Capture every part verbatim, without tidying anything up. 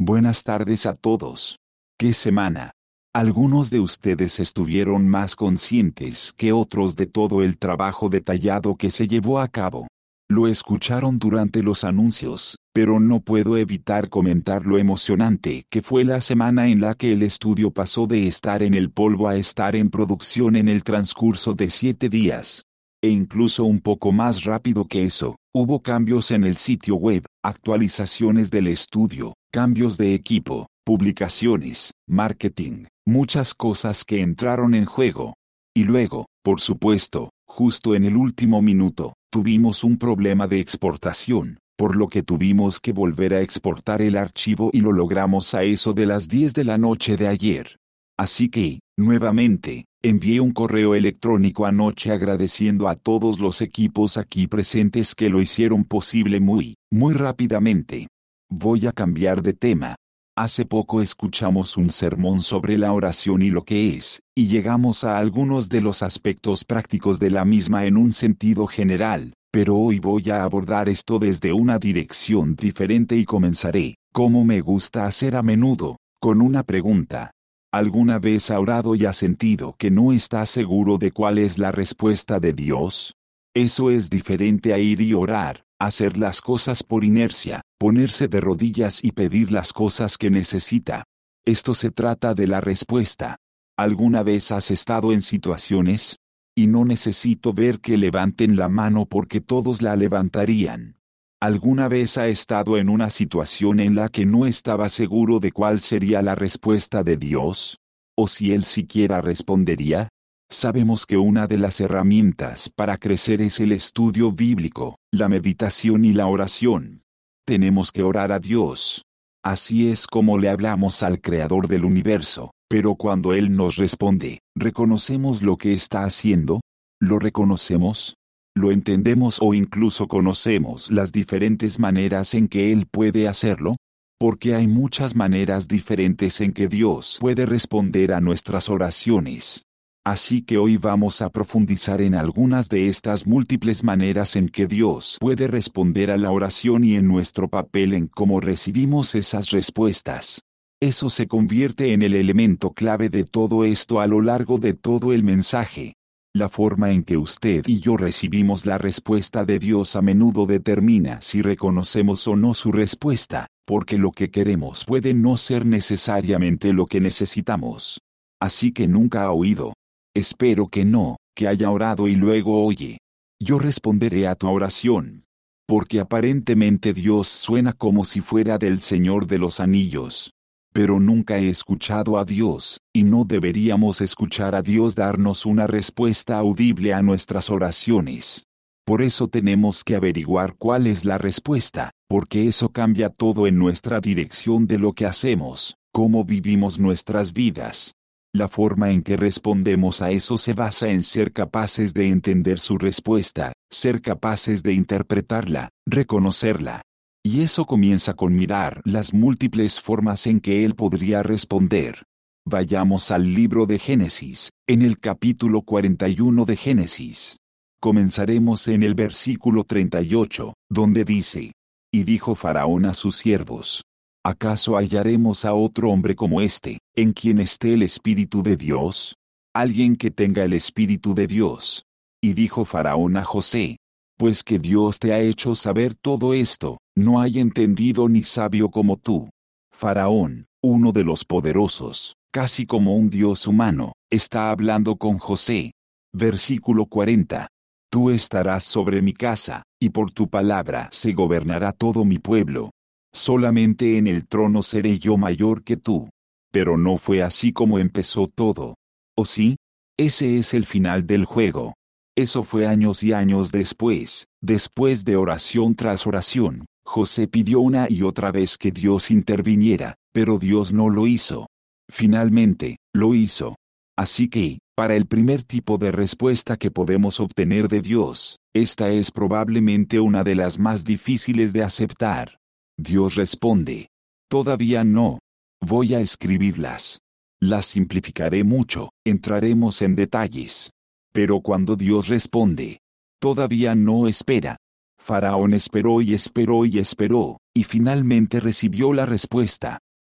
Buenas tardes a todos. ¿Qué semana? Algunos de ustedes estuvieron más conscientes que otros de todo el trabajo detallado que se llevó a cabo. Lo escucharon durante los anuncios, pero no puedo evitar comentar lo emocionante que fue la semana en la que el estudio pasó de estar en el polvo a estar en producción en el transcurso de siete días. E incluso un poco más rápido que eso, hubo cambios en el sitio web, actualizaciones del estudio, cambios de equipo, publicaciones, marketing, muchas cosas que entraron en juego. Y luego, por supuesto, justo en el último minuto, tuvimos un problema de exportación, por lo que tuvimos que volver a exportar el archivo y lo logramos a eso de las diez de la noche de ayer. Así que, nuevamente, envié un correo electrónico anoche agradeciendo a todos los equipos aquí presentes que lo hicieron posible muy, muy rápidamente. Voy a cambiar de tema. Hace poco escuchamos un sermón sobre la oración y lo que es, y llegamos a algunos de los aspectos prácticos de la misma en un sentido general, pero hoy voy a abordar esto desde una dirección diferente y comenzaré, como me gusta hacer a menudo, con una pregunta. ¿Alguna vez ha orado y ha sentido que no está seguro de cuál es la respuesta de Dios? Eso es diferente a ir y orar, hacer las cosas por inercia, ponerse de rodillas y pedir las cosas que necesita. Esto se trata de la respuesta. ¿Alguna vez has estado en situaciones? Y no necesito ver que levanten la mano porque todos la levantarían. ¿Alguna vez ha estado en una situación en la que no estaba seguro de cuál sería la respuesta de Dios? ¿O si Él siquiera respondería? Sabemos que una de las herramientas para crecer es el estudio bíblico, la meditación y la oración. Tenemos que orar a Dios. Así es como le hablamos al Creador del universo, pero cuando Él nos responde, ¿reconocemos lo que está haciendo? ¿Lo reconocemos? ¿Lo entendemos o incluso conocemos las diferentes maneras en que Él puede hacerlo? Porque hay muchas maneras diferentes en que Dios puede responder a nuestras oraciones. Así que hoy vamos a profundizar en algunas de estas múltiples maneras en que Dios puede responder a la oración y en nuestro papel en cómo recibimos esas respuestas. Eso se convierte en el elemento clave de todo esto a lo largo de todo el mensaje. La forma en que usted y yo recibimos la respuesta de Dios a menudo determina si reconocemos o no su respuesta, porque lo que queremos puede no ser necesariamente lo que necesitamos. Así que nunca ha oído. Espero que no, que haya orado y luego oye. Yo responderé a tu oración. Porque aparentemente Dios suena como si fuera del Señor de los Anillos. Pero nunca he escuchado a Dios, y no deberíamos escuchar a Dios darnos una respuesta audible a nuestras oraciones. Por eso tenemos que averiguar cuál es la respuesta, porque eso cambia todo en nuestra dirección de lo que hacemos, cómo vivimos nuestras vidas. La forma en que respondemos a eso se basa en ser capaces de entender su respuesta, ser capaces de interpretarla, reconocerla. Y eso comienza con mirar las múltiples formas en que Él podría responder. Vayamos al libro de Génesis, en el capítulo cuarenta y uno de Génesis. Comenzaremos en el versículo treinta y ocho, donde dice: Y dijo Faraón a sus siervos: ¿Acaso hallaremos a otro hombre como este, en quien esté el Espíritu de Dios? Alguien que tenga el Espíritu de Dios. Y dijo Faraón a José: Pues que Dios te ha hecho saber todo esto, no hay entendido ni sabio como tú. Faraón, uno de los poderosos, casi como un dios humano, está hablando con José. Versículo cuarenta. Tú estarás sobre mi casa, y por tu palabra se gobernará todo mi pueblo. Solamente en el trono seré yo mayor que tú. Pero no fue así como empezó todo. ¿O sí? Ese es el final del juego. Eso fue años y años después, después de oración tras oración. José pidió una y otra vez que Dios interviniera, pero Dios no lo hizo. Finalmente, lo hizo. Así que, para el primer tipo de respuesta que podemos obtener de Dios, esta es probablemente una de las más difíciles de aceptar. Dios responde: Todavía no. Voy a escribirlas. Las simplificaré mucho, entraremos en detalles. Pero cuando Dios responde, todavía no espera. Faraón esperó y esperó y esperó, y finalmente recibió la respuesta.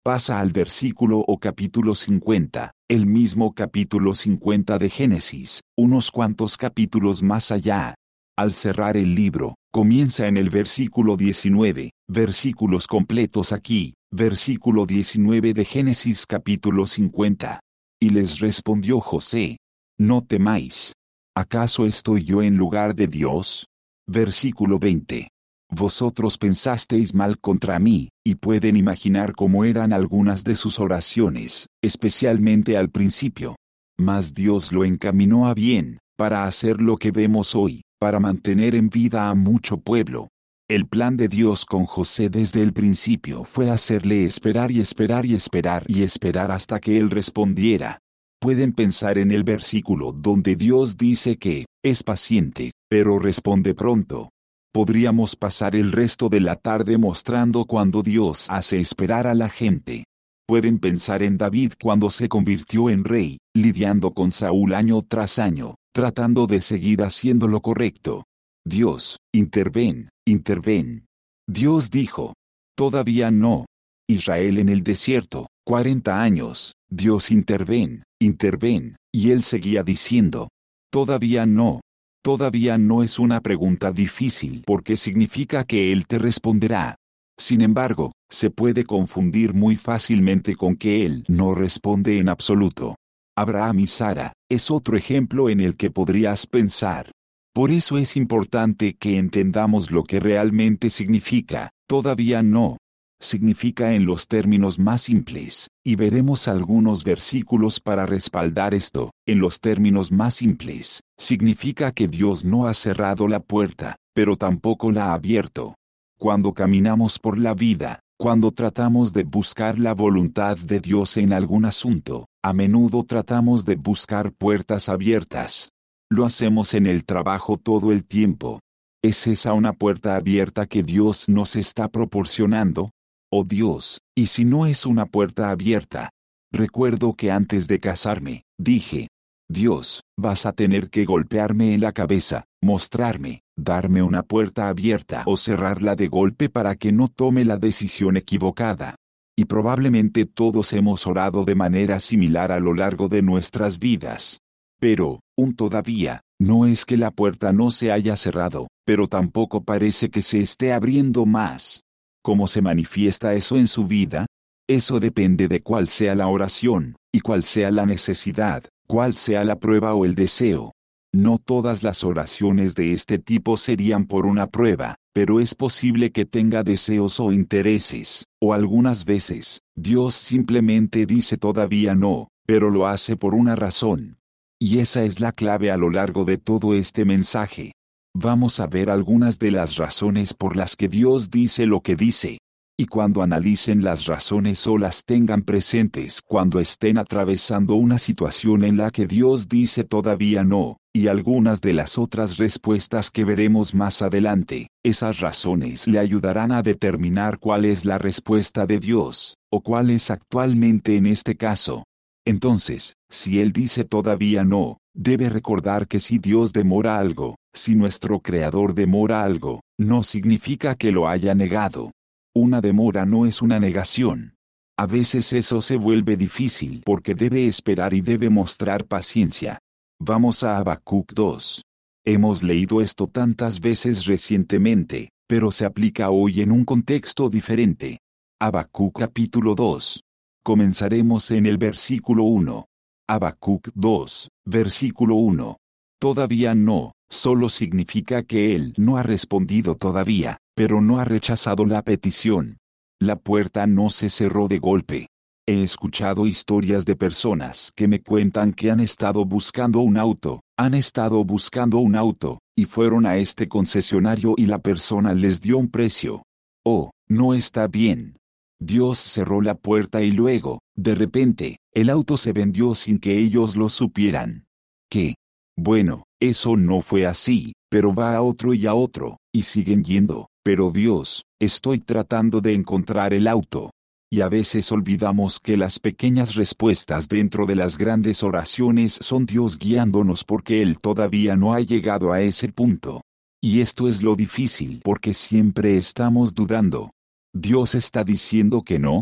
Pasa al versículo o capítulo cincuenta, el mismo capítulo cincuenta de Génesis, unos cuantos capítulos más allá. Al cerrar el libro, comienza en el versículo diecinueve, versículos completos aquí, versículo diecinueve de Génesis capítulo cincuenta. Y les respondió José: no temáis. ¿Acaso estoy yo en lugar de Dios? Versículo veinte. Vosotros pensasteis mal contra mí, y pueden imaginar cómo eran algunas de sus oraciones, especialmente al principio. Mas Dios lo encaminó a bien, para hacer lo que vemos hoy, para mantener en vida a mucho pueblo. El plan de Dios con José desde el principio fue hacerle esperar y esperar y esperar y esperar hasta que él respondiera. Pueden pensar en el versículo donde Dios dice que es paciente, pero responde pronto. Podríamos pasar el resto de la tarde mostrando cuando Dios hace esperar a la gente. Pueden pensar en David cuando se convirtió en rey, lidiando con Saúl año tras año, tratando de seguir haciendo lo correcto. Dios, interven, interven. Dios dijo: todavía no. Israel en el desierto, cuarenta años, Dios interven, interven, y él seguía diciendo: todavía no. Todavía no es una pregunta difícil porque significa que Él te responderá. Sin embargo, se puede confundir muy fácilmente con que Él no responde en absoluto. Abraham y Sara es otro ejemplo en el que podrías pensar. Por eso es importante que entendamos lo que realmente significa, todavía no. Significa en los términos más simples, y veremos algunos versículos para respaldar esto. En los términos más simples, significa que Dios no ha cerrado la puerta, pero tampoco la ha abierto. Cuando caminamos por la vida, cuando tratamos de buscar la voluntad de Dios en algún asunto, a menudo tratamos de buscar puertas abiertas. Lo hacemos en el trabajo todo el tiempo. ¿Es esa una puerta abierta que Dios nos está proporcionando? Oh Dios, ¿y si no es una puerta abierta? Recuerdo que antes de casarme, dije: Dios, vas a tener que golpearme en la cabeza, mostrarme, darme una puerta abierta o cerrarla de golpe para que no tome la decisión equivocada. Y probablemente todos hemos orado de manera similar a lo largo de nuestras vidas. Pero, un todavía, no es que la puerta no se haya cerrado, pero tampoco parece que se esté abriendo más. ¿Cómo se manifiesta eso en su vida? Eso depende de cuál sea la oración, y cuál sea la necesidad, cuál sea la prueba o el deseo. No todas las oraciones de este tipo serían por una prueba, pero es posible que tenga deseos o intereses, o algunas veces, Dios simplemente dice todavía no, pero lo hace por una razón. Y esa es la clave a lo largo de todo este mensaje. Vamos a ver algunas de las razones por las que Dios dice lo que dice. Y cuando analicen las razones o las tengan presentes cuando estén atravesando una situación en la que Dios dice todavía no, y algunas de las otras respuestas que veremos más adelante, esas razones le ayudarán a determinar cuál es la respuesta de Dios, o cuál es actualmente en este caso. Entonces, si Él dice todavía no, debe recordar que si Dios demora algo, si nuestro Creador demora algo, no significa que lo haya negado. Una demora no es una negación. A veces eso se vuelve difícil porque debe esperar y debe mostrar paciencia. Vamos a Habacuc dos. Hemos leído esto tantas veces recientemente, pero se aplica hoy en un contexto diferente. Habacuc capítulo dos. Comenzaremos en el versículo uno. Habacuc dos, versículo uno. Todavía no, solo significa que Él no ha respondido todavía, pero no ha rechazado la petición. La puerta no se cerró de golpe. He escuchado historias de personas que me cuentan que han estado buscando un auto, han estado buscando un auto, y fueron a este concesionario y la persona les dio un precio. Oh, no está bien. Dios cerró la puerta y luego, de repente, el auto se vendió sin que ellos lo supieran. ¿Qué? Bueno, eso no fue así, pero va a otro y a otro, y siguen yendo, pero Dios, estoy tratando de encontrar el auto. Y a veces olvidamos que las pequeñas respuestas dentro de las grandes oraciones son Dios guiándonos porque Él todavía no ha llegado a ese punto. Y esto es lo difícil porque siempre estamos dudando. ¿Dios está diciendo que no?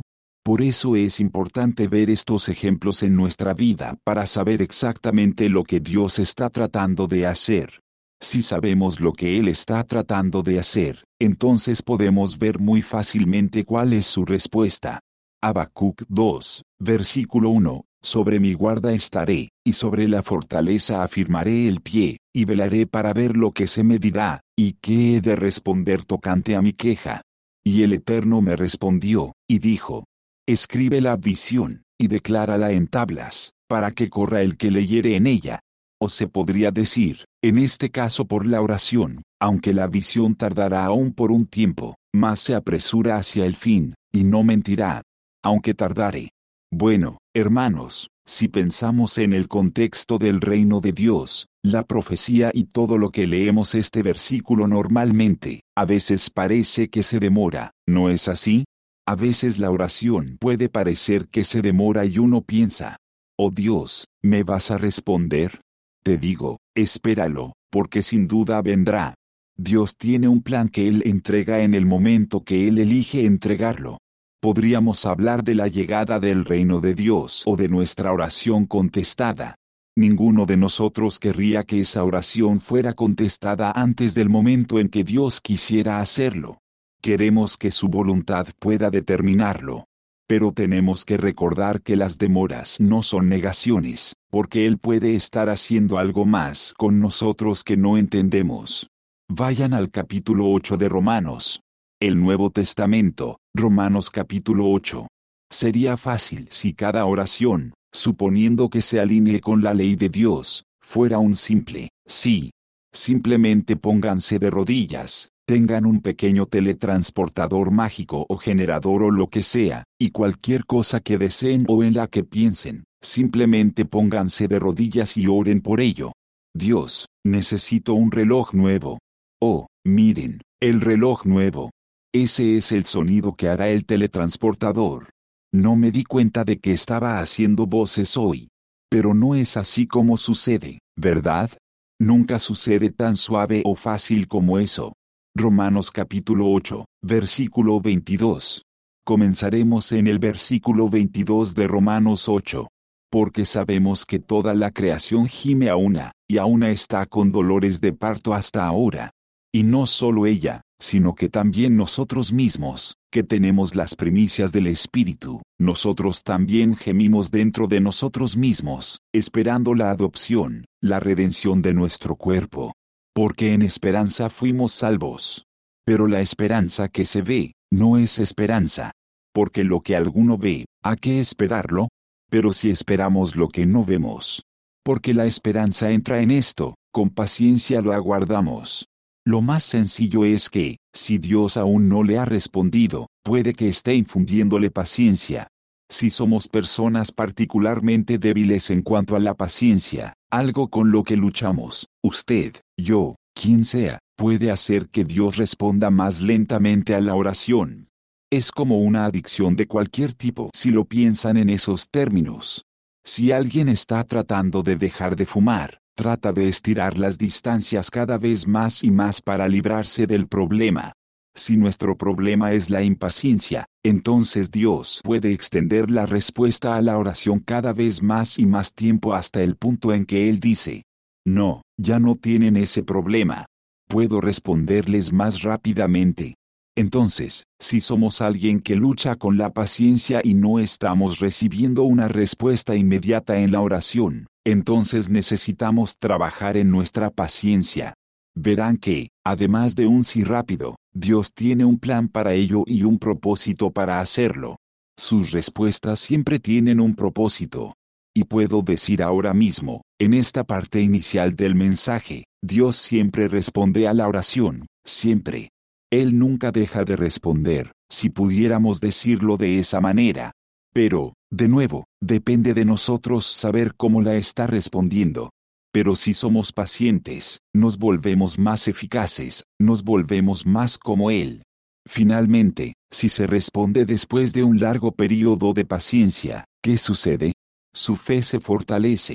Por eso es importante ver estos ejemplos en nuestra vida para saber exactamente lo que Dios está tratando de hacer. Si sabemos lo que Él está tratando de hacer, entonces podemos ver muy fácilmente cuál es su respuesta. Habacuc dos, versículo uno, sobre mi guarda estaré, y sobre la fortaleza afirmaré el pie, y velaré para ver lo que se me dirá, y qué he de responder tocante a mi queja. Y el Eterno me respondió, y dijo, escribe la visión, y declárala en tablas, para que corra el que leyere en ella. O se podría decir, en este caso por la oración, aunque la visión tardará aún por un tiempo, mas se apresura hacia el fin, y no mentirá, aunque tardare. Bueno, hermanos, si pensamos en el contexto del reino de Dios, la profecía y todo lo que leemos este versículo normalmente, a veces parece que se demora, ¿no es así? A veces la oración puede parecer que se demora y uno piensa, oh Dios, ¿me vas a responder? Te digo, espéralo, porque sin duda vendrá. Dios tiene un plan que Él entrega en el momento que Él elige entregarlo. Podríamos hablar de la llegada del reino de Dios o de nuestra oración contestada. Ninguno de nosotros querría que esa oración fuera contestada antes del momento en que Dios quisiera hacerlo. Queremos que su voluntad pueda determinarlo. Pero tenemos que recordar que las demoras no son negaciones, porque Él puede estar haciendo algo más con nosotros que no entendemos. Vayan al capítulo ocho de Romanos. El Nuevo Testamento, Romanos capítulo ocho. Sería fácil si cada oración, suponiendo que se alinee con la ley de Dios, fuera un simple, sí. Simplemente pónganse de rodillas, tengan un pequeño teletransportador mágico o generador o lo que sea, y cualquier cosa que deseen o en la que piensen, simplemente pónganse de rodillas y oren por ello. Dios, necesito un reloj nuevo. Oh, miren, el reloj nuevo. Ese es el sonido que hará el teletransportador. No me di cuenta de que estaba haciendo voces hoy. Pero no es así como sucede, ¿verdad? Nunca sucede tan suave o fácil como eso. Romanos capítulo ocho, versículo veintidós. Comenzaremos en el versículo veintidós de Romanos ocho. Porque sabemos que toda la creación gime a una, y a una está con dolores de parto hasta ahora. Y no solo ella, sino que también nosotros mismos, que tenemos las primicias del Espíritu, nosotros también gemimos dentro de nosotros mismos, esperando la adopción, la redención de nuestro cuerpo. Porque en esperanza fuimos salvos. Pero la esperanza que se ve, no es esperanza. Porque lo que alguno ve, ¿a qué esperarlo? Pero si esperamos lo que no vemos. Porque la esperanza entra en esto, con paciencia lo aguardamos. Lo más sencillo es que, si Dios aún no le ha respondido, puede que esté infundiéndole paciencia. Si somos personas particularmente débiles en cuanto a la paciencia, algo con lo que luchamos, usted, yo, quien sea, puede hacer que Dios responda más lentamente a la oración. Es como una adicción de cualquier tipo si lo piensan en esos términos. Si alguien está tratando de dejar de fumar, trata de estirar las distancias cada vez más y más para librarse del problema. Si nuestro problema es la impaciencia, entonces Dios puede extender la respuesta a la oración cada vez más y más tiempo hasta el punto en que Él dice, no, ya no tienen ese problema. Puedo responderles más rápidamente. Entonces, si somos alguien que lucha con la paciencia y no estamos recibiendo una respuesta inmediata en la oración, entonces necesitamos trabajar en nuestra paciencia. Verán que, además de un sí rápido, Dios tiene un plan para ello y un propósito para hacerlo. Sus respuestas siempre tienen un propósito. Y puedo decir ahora mismo, en esta parte inicial del mensaje, Dios siempre responde a la oración, siempre. Él nunca deja de responder, si pudiéramos decirlo de esa manera. Pero, de nuevo, depende de nosotros saber cómo la está respondiendo. Pero si somos pacientes, nos volvemos más eficaces, nos volvemos más como Él. Finalmente, si se responde después de un largo período de paciencia, ¿qué sucede? Su fe se fortalece.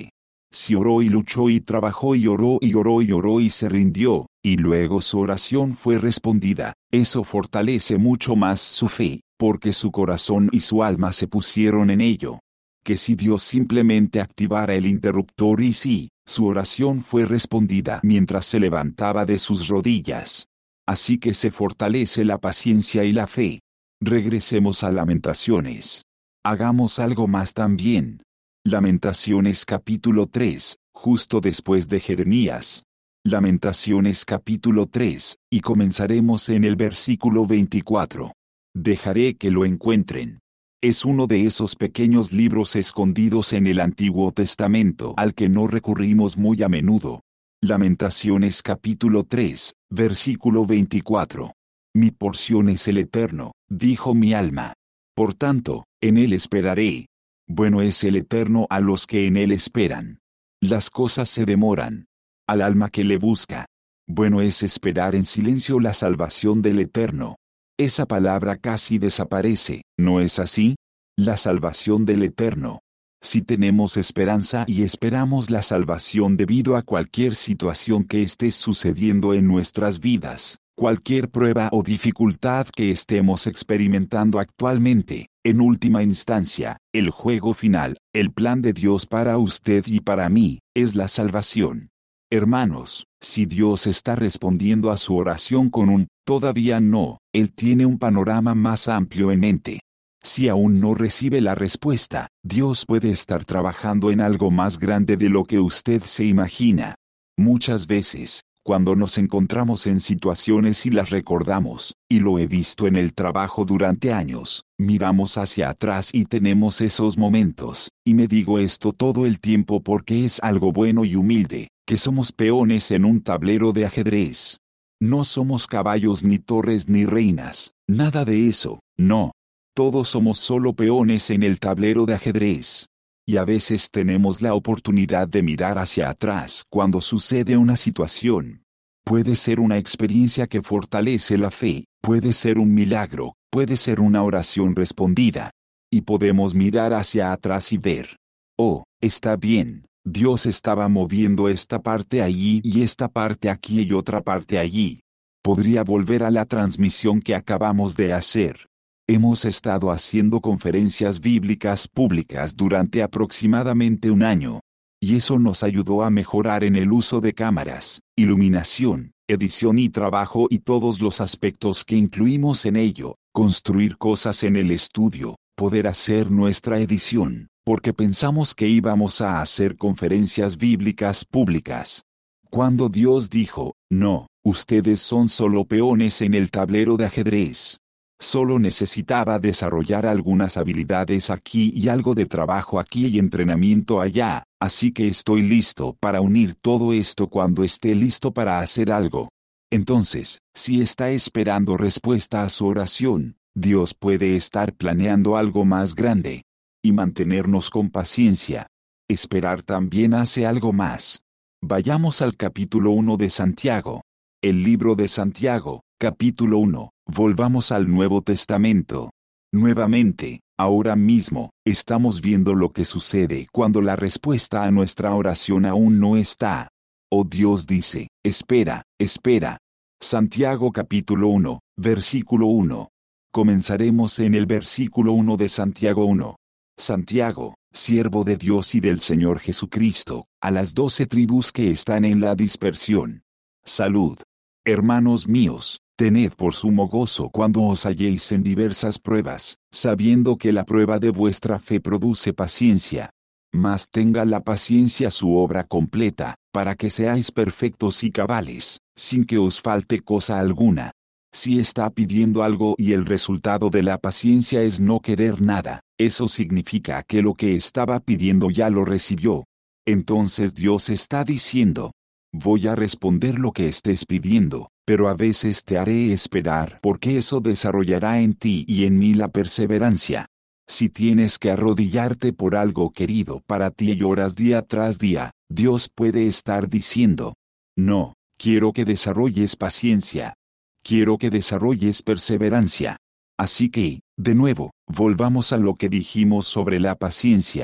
Si oró y luchó y trabajó y oró y oró y oró y se rindió, y luego su oración fue respondida, eso fortalece mucho más su fe, porque su corazón y su alma se pusieron en ello. Que si Dios simplemente activara el interruptor y sí, su oración fue respondida mientras se levantaba de sus rodillas. Así que se fortalece la paciencia y la fe. Regresemos a Lamentaciones. Hagamos algo más también. Lamentaciones capítulo tres, justo después de Jeremías. Lamentaciones capítulo tres, y comenzaremos en el versículo veinticuatro. Dejaré que lo encuentren. Es uno de esos pequeños libros escondidos en el Antiguo Testamento al que no recurrimos muy a menudo. Lamentaciones capítulo tres, versículo veinticuatro. Mi porción es el Eterno, dijo mi alma. Por tanto, en él esperaré. Bueno es el Eterno a los que en él esperan. Las cosas se demoran. Al alma que le busca. Bueno es esperar en silencio la salvación del Eterno. Esa palabra casi desaparece, ¿no es así? La salvación del Eterno. Si tenemos esperanza y esperamos la salvación debido a cualquier situación que esté sucediendo en nuestras vidas, cualquier prueba o dificultad que estemos experimentando actualmente, en última instancia, el juego final, el plan de Dios para usted y para mí, es la salvación. Hermanos, si Dios está respondiendo a su oración con un todavía no, Él tiene un panorama más amplio en mente. Si aún no recibe la respuesta, Dios puede estar trabajando en algo más grande de lo que usted se imagina. Muchas veces, cuando nos encontramos en situaciones y las recordamos, y lo he visto en el trabajo durante años, miramos hacia atrás y tenemos esos momentos, y me digo esto todo el tiempo porque es algo bueno y humilde, que somos peones en un tablero de ajedrez. No somos caballos ni torres ni reinas, nada de eso, no. Todos somos solo peones en el tablero de ajedrez. Y a veces tenemos la oportunidad de mirar hacia atrás cuando sucede una situación. Puede ser una experiencia que fortalece la fe, puede ser un milagro, puede ser una oración respondida. Y podemos mirar hacia atrás y ver. Oh, está bien, Dios estaba moviendo esta parte allí y esta parte aquí y otra parte allí. Podría volver a la transmisión que acabamos de hacer. Hemos estado haciendo conferencias bíblicas públicas durante aproximadamente un año. Y eso nos ayudó a mejorar en el uso de cámaras, iluminación, edición y trabajo y todos los aspectos que incluimos en ello, construir cosas en el estudio, poder hacer nuestra edición, porque pensamos que íbamos a hacer conferencias bíblicas públicas. Cuando Dios dijo, no, ustedes son solo peones en el tablero de ajedrez. Solo necesitaba desarrollar algunas habilidades aquí y algo de trabajo aquí y entrenamiento allá, así que estoy listo para unir todo esto cuando esté listo para hacer algo. Entonces, si está esperando respuesta a su oración, Dios puede estar planeando algo más grande. Y mantenernos con paciencia. Esperar también hace algo más. Vayamos al capítulo uno de Santiago. El libro de Santiago, capítulo uno. Volvamos al Nuevo Testamento. Nuevamente, ahora mismo, estamos viendo lo que sucede cuando la respuesta a nuestra oración aún no está. Oh Dios dice, espera, espera. Santiago capítulo uno, versículo uno. Comenzaremos en el versículo uno de Santiago uno. Santiago, siervo de Dios y del Señor Jesucristo, a las doce tribus que están en la dispersión. Salud. Hermanos míos, tened por sumo gozo cuando os halléis en diversas pruebas, sabiendo que la prueba de vuestra fe produce paciencia. Mas tenga la paciencia su obra completa, para que seáis perfectos y cabales, sin que os falte cosa alguna. Si está pidiendo algo y el resultado de la paciencia es no querer nada, eso significa que lo que estaba pidiendo ya lo recibió. Entonces Dios está diciendo, voy a responder lo que estés pidiendo, pero a veces te haré esperar porque eso desarrollará en ti y en mí la perseverancia. Si tienes que arrodillarte por algo querido para ti y lloras día tras día, Dios puede estar diciendo, no, quiero que desarrolles paciencia. Quiero que desarrolles perseverancia. Así que, de nuevo, volvamos a lo que dijimos sobre la paciencia.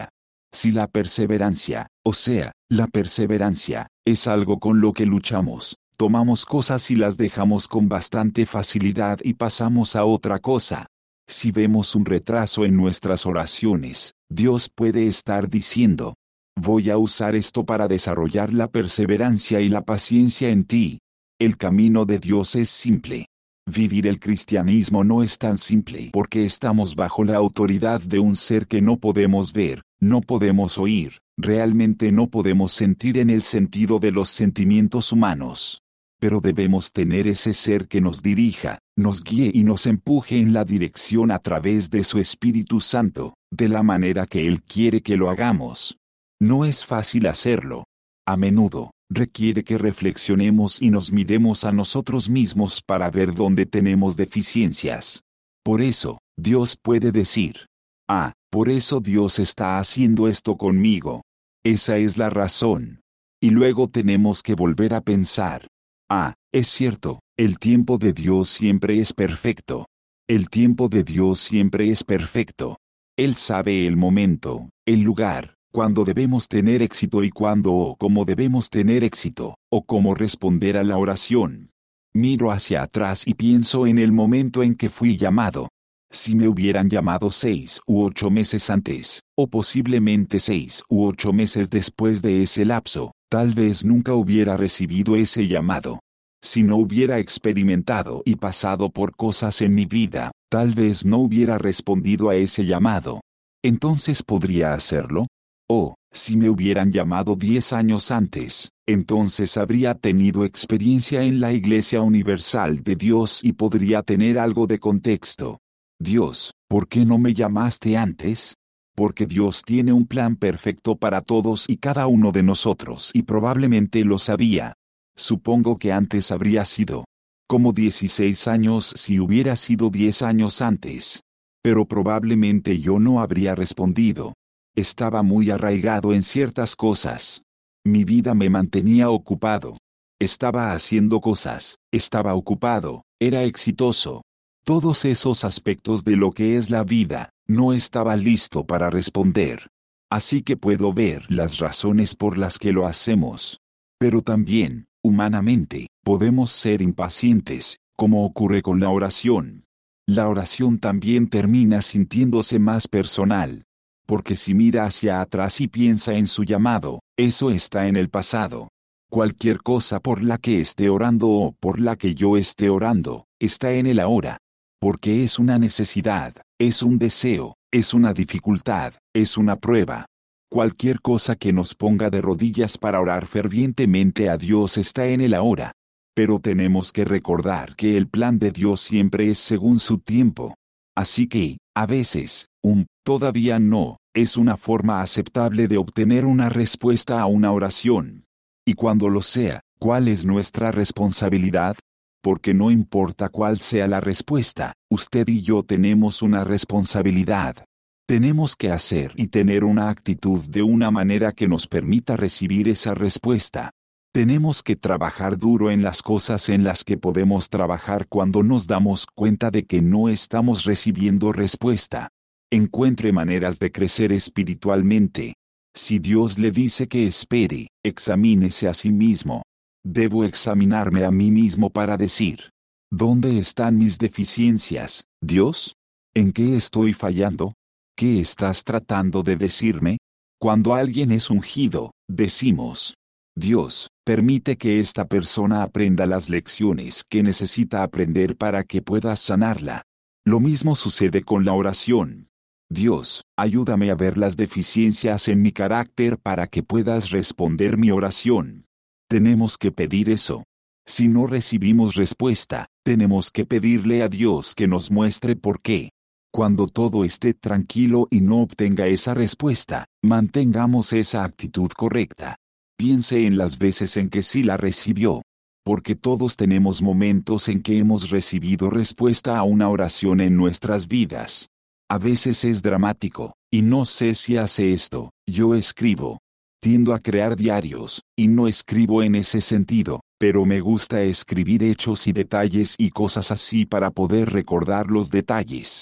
Si la perseverancia, o sea, la perseverancia, es algo con lo que luchamos, tomamos cosas y las dejamos con bastante facilidad y pasamos a otra cosa. Si vemos un retraso en nuestras oraciones, Dios puede estar diciendo: voy a usar esto para desarrollar la perseverancia y la paciencia en ti. El camino de Dios es simple. Vivir el cristianismo no es tan simple porque estamos bajo la autoridad de un ser que no podemos ver, no podemos oír, realmente no podemos sentir en el sentido de los sentimientos humanos. Pero debemos tener ese ser que nos dirija, nos guíe y nos empuje en la dirección a través de su Espíritu Santo, de la manera que Él quiere que lo hagamos. No es fácil hacerlo. A menudo, requiere que reflexionemos y nos miremos a nosotros mismos para ver dónde tenemos deficiencias. Por eso, Dios puede decir: ah, por eso Dios está haciendo esto conmigo. Esa es la razón. Y luego tenemos que volver a pensar: ah, es cierto, el tiempo de Dios siempre es perfecto. El tiempo de Dios siempre es perfecto. Él sabe el momento, el lugar, cuándo debemos tener éxito y cuándo o cómo debemos tener éxito, o cómo responder a la oración. Miro hacia atrás y pienso en el momento en que fui llamado. Si me hubieran llamado seis u ocho meses antes, o posiblemente seis u ocho meses después de ese lapso, tal vez nunca hubiera recibido ese llamado. Si no hubiera experimentado y pasado por cosas en mi vida, tal vez no hubiera respondido a ese llamado. ¿Entonces podría hacerlo? O, si me hubieran llamado diez años antes, entonces habría tenido experiencia en la Iglesia Universal de Dios y podría tener algo de contexto. Dios, ¿por qué no me llamaste antes? Porque Dios tiene un plan perfecto para todos y cada uno de nosotros y probablemente lo sabía. Supongo que antes habría sido como dieciséis años si hubiera sido diez años antes. Pero probablemente yo no habría respondido. Estaba muy arraigado en ciertas cosas. Mi vida me mantenía ocupado. Estaba haciendo cosas, estaba ocupado, era exitoso. Todos esos aspectos de lo que es la vida, no estaba listo para responder. Así que puedo ver las razones por las que lo hacemos. Pero también, humanamente, podemos ser impacientes, como ocurre con la oración. La oración también termina sintiéndose más personal. Porque si mira hacia atrás y piensa en su llamado, eso está en el pasado. Cualquier cosa por la que esté orando o por la que yo esté orando, está en el ahora. Porque es una necesidad, es un deseo, es una dificultad, es una prueba. Cualquier cosa que nos ponga de rodillas para orar fervientemente a Dios está en el ahora. Pero tenemos que recordar que el plan de Dios siempre es según su tiempo. Así que, a veces, un todavía no, es una forma aceptable de obtener una respuesta a una oración. Y cuando lo sea, ¿cuál es nuestra responsabilidad? Porque no importa cuál sea la respuesta, usted y yo tenemos una responsabilidad. Tenemos que hacer y tener una actitud de una manera que nos permita recibir esa respuesta. Tenemos que trabajar duro en las cosas en las que podemos trabajar cuando nos damos cuenta de que no estamos recibiendo respuesta. Encuentre maneras de crecer espiritualmente. Si Dios le dice que espere, examínese a sí mismo. Debo examinarme a mí mismo para decir: ¿dónde están mis deficiencias, Dios? ¿En qué estoy fallando? ¿Qué estás tratando de decirme? Cuando alguien es ungido, decimos: Dios, permite que esta persona aprenda las lecciones que necesita aprender para que puedas sanarla. Lo mismo sucede con la oración. Dios, ayúdame a ver las deficiencias en mi carácter para que puedas responder mi oración. Tenemos que pedir eso. Si no recibimos respuesta, tenemos que pedirle a Dios que nos muestre por qué. Cuando todo esté tranquilo y no obtenga esa respuesta, mantengamos esa actitud correcta. Piense en las veces en que sí la recibió. Porque todos tenemos momentos en que hemos recibido respuesta a una oración en nuestras vidas. A veces es dramático, y no sé si hace esto, yo escribo. Tiendo a crear diarios, y no escribo en ese sentido, pero me gusta escribir hechos y detalles y cosas así para poder recordar los detalles.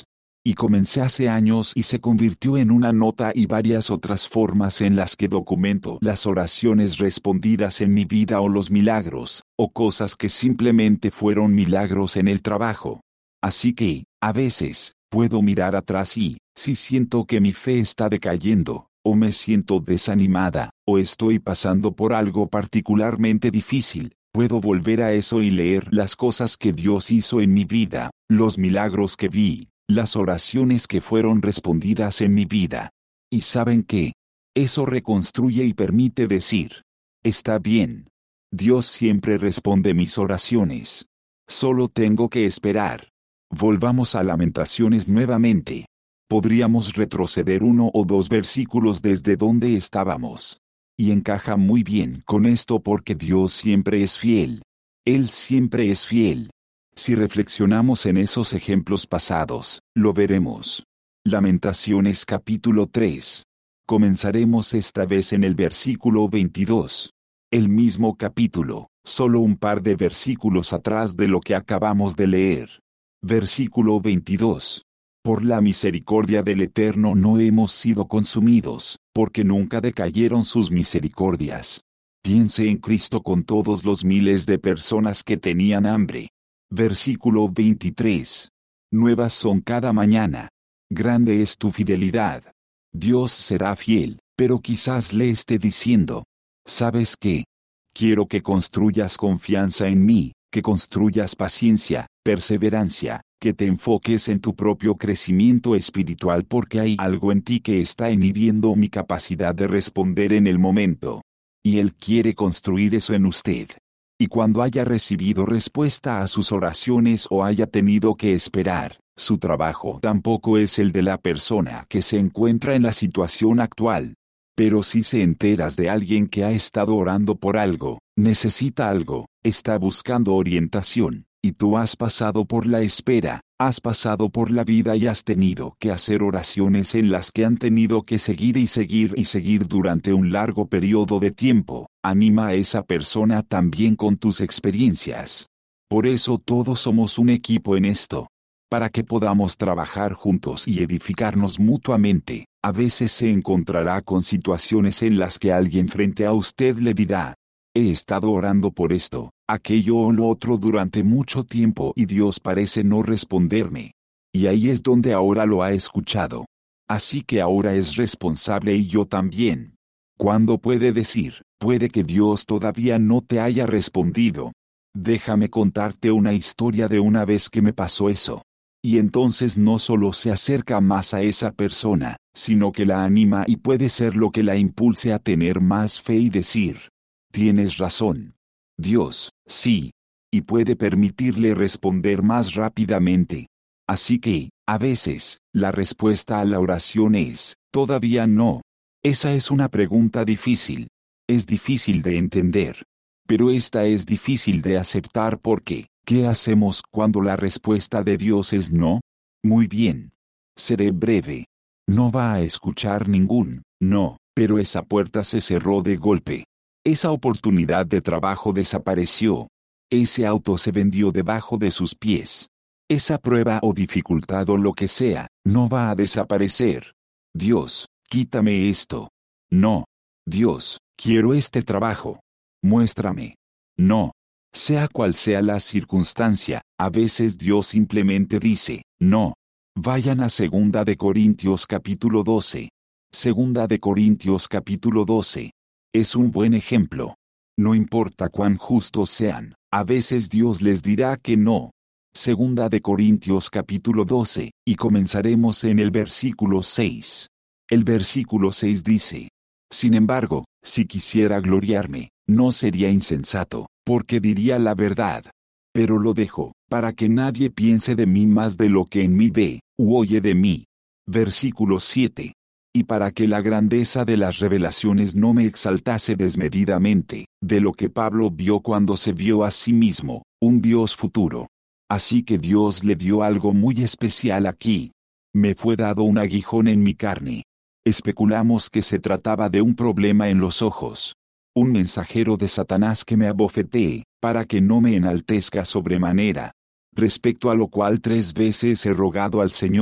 Y comencé hace años y se convirtió en una nota y varias otras formas en las que documento las oraciones respondidas en mi vida o los milagros, o cosas que simplemente fueron milagros en el trabajo. Así que, a veces, puedo mirar atrás y, si siento que mi fe está decayendo, o me siento desanimada, o estoy pasando por algo particularmente difícil, puedo volver a eso y leer las cosas que Dios hizo en mi vida, los milagros que vi, las oraciones que fueron respondidas en mi vida. ¿Y saben qué? Eso reconstruye y permite decir, está bien. Dios siempre responde mis oraciones. Solo tengo que esperar. Volvamos a Lamentaciones nuevamente. Podríamos retroceder uno o dos versículos desde donde estábamos. Y encaja muy bien con esto porque Dios siempre es fiel. Él siempre es fiel. Si reflexionamos en esos ejemplos pasados, lo veremos. Lamentaciones capítulo tres. Comenzaremos esta vez en el versículo veintidós. El mismo capítulo, solo un par de versículos atrás de lo que acabamos de leer. Versículo veintidós. Por la misericordia del Eterno no hemos sido consumidos, porque nunca decayeron sus misericordias. Piense en Cristo con todos los miles de personas que tenían hambre. Versículo veintitrés. Nuevas son cada mañana. Grande es tu fidelidad. Dios será fiel, pero quizás le esté diciendo, ¿sabes qué? Quiero que construyas confianza en mí, que construyas paciencia, perseverancia, que te enfoques en tu propio crecimiento espiritual porque hay algo en ti que está inhibiendo mi capacidad de responder en el momento. Y Él quiere construir eso en usted. Y cuando haya recibido respuesta a sus oraciones o haya tenido que esperar, su trabajo tampoco es el de la persona que se encuentra en la situación actual. Pero si se enteras de alguien que ha estado orando por algo, necesita algo, está buscando orientación, y tú has pasado por la espera, has pasado por la vida y has tenido que hacer oraciones en las que han tenido que seguir y seguir y seguir durante un largo periodo de tiempo, anima a esa persona también con tus experiencias. Por eso todos somos un equipo en esto. Para que podamos trabajar juntos y edificarnos mutuamente, a veces se encontrará con situaciones en las que alguien frente a usted le dirá, he estado orando por esto, aquello o lo otro durante mucho tiempo y Dios parece no responderme. Y ahí es donde ahora lo ha escuchado. Así que ahora es responsable y yo también. ¿Cuándo puede decir, puede que Dios todavía no te haya respondido? Déjame contarte una historia de una vez que me pasó eso. Y entonces no solo se acerca más a esa persona, sino que la anima y puede ser lo que la impulse a tener más fe y decir, tienes razón. Dios, sí. Y puede permitirle responder más rápidamente. Así que, a veces, la respuesta a la oración es, todavía no. Esa es una pregunta difícil. Es difícil de entender. Pero esta es difícil de aceptar porque, ¿qué hacemos cuando la respuesta de Dios es no? Muy bien. Seré breve. No va a escuchar ningún no, pero esa puerta se cerró de golpe. Esa oportunidad de trabajo desapareció. Ese auto se vendió debajo de sus pies. Esa prueba o dificultad o lo que sea, no va a desaparecer. Dios, quítame esto. No. Dios, quiero este trabajo. Muéstrame. No. Sea cual sea la circunstancia, a veces Dios simplemente dice, no. Vayan a Segunda de Corintios capítulo doce. Segunda de Corintios capítulo doce. Es un buen ejemplo. No importa cuán justos sean, a veces Dios les dirá que no. Segunda de Corintios capítulo doce, y comenzaremos en el versículo seis. El versículo seis dice, sin embargo, si quisiera gloriarme, no sería insensato, porque diría la verdad. Pero lo dejo, para que nadie piense de mí más de lo que en mí ve, u oye de mí. Versículo siete. Y para que la grandeza de las revelaciones no me exaltase desmedidamente, de lo que Pablo vio cuando se vio a sí mismo, un Dios futuro. Así que Dios le dio algo muy especial aquí. Me fue dado un aguijón en mi carne. Especulamos que se trataba de un problema en los ojos. Un mensajero de Satanás que me abofetee, para que no me enaltezca sobremanera. Respecto a lo cual tres veces he rogado al Señor,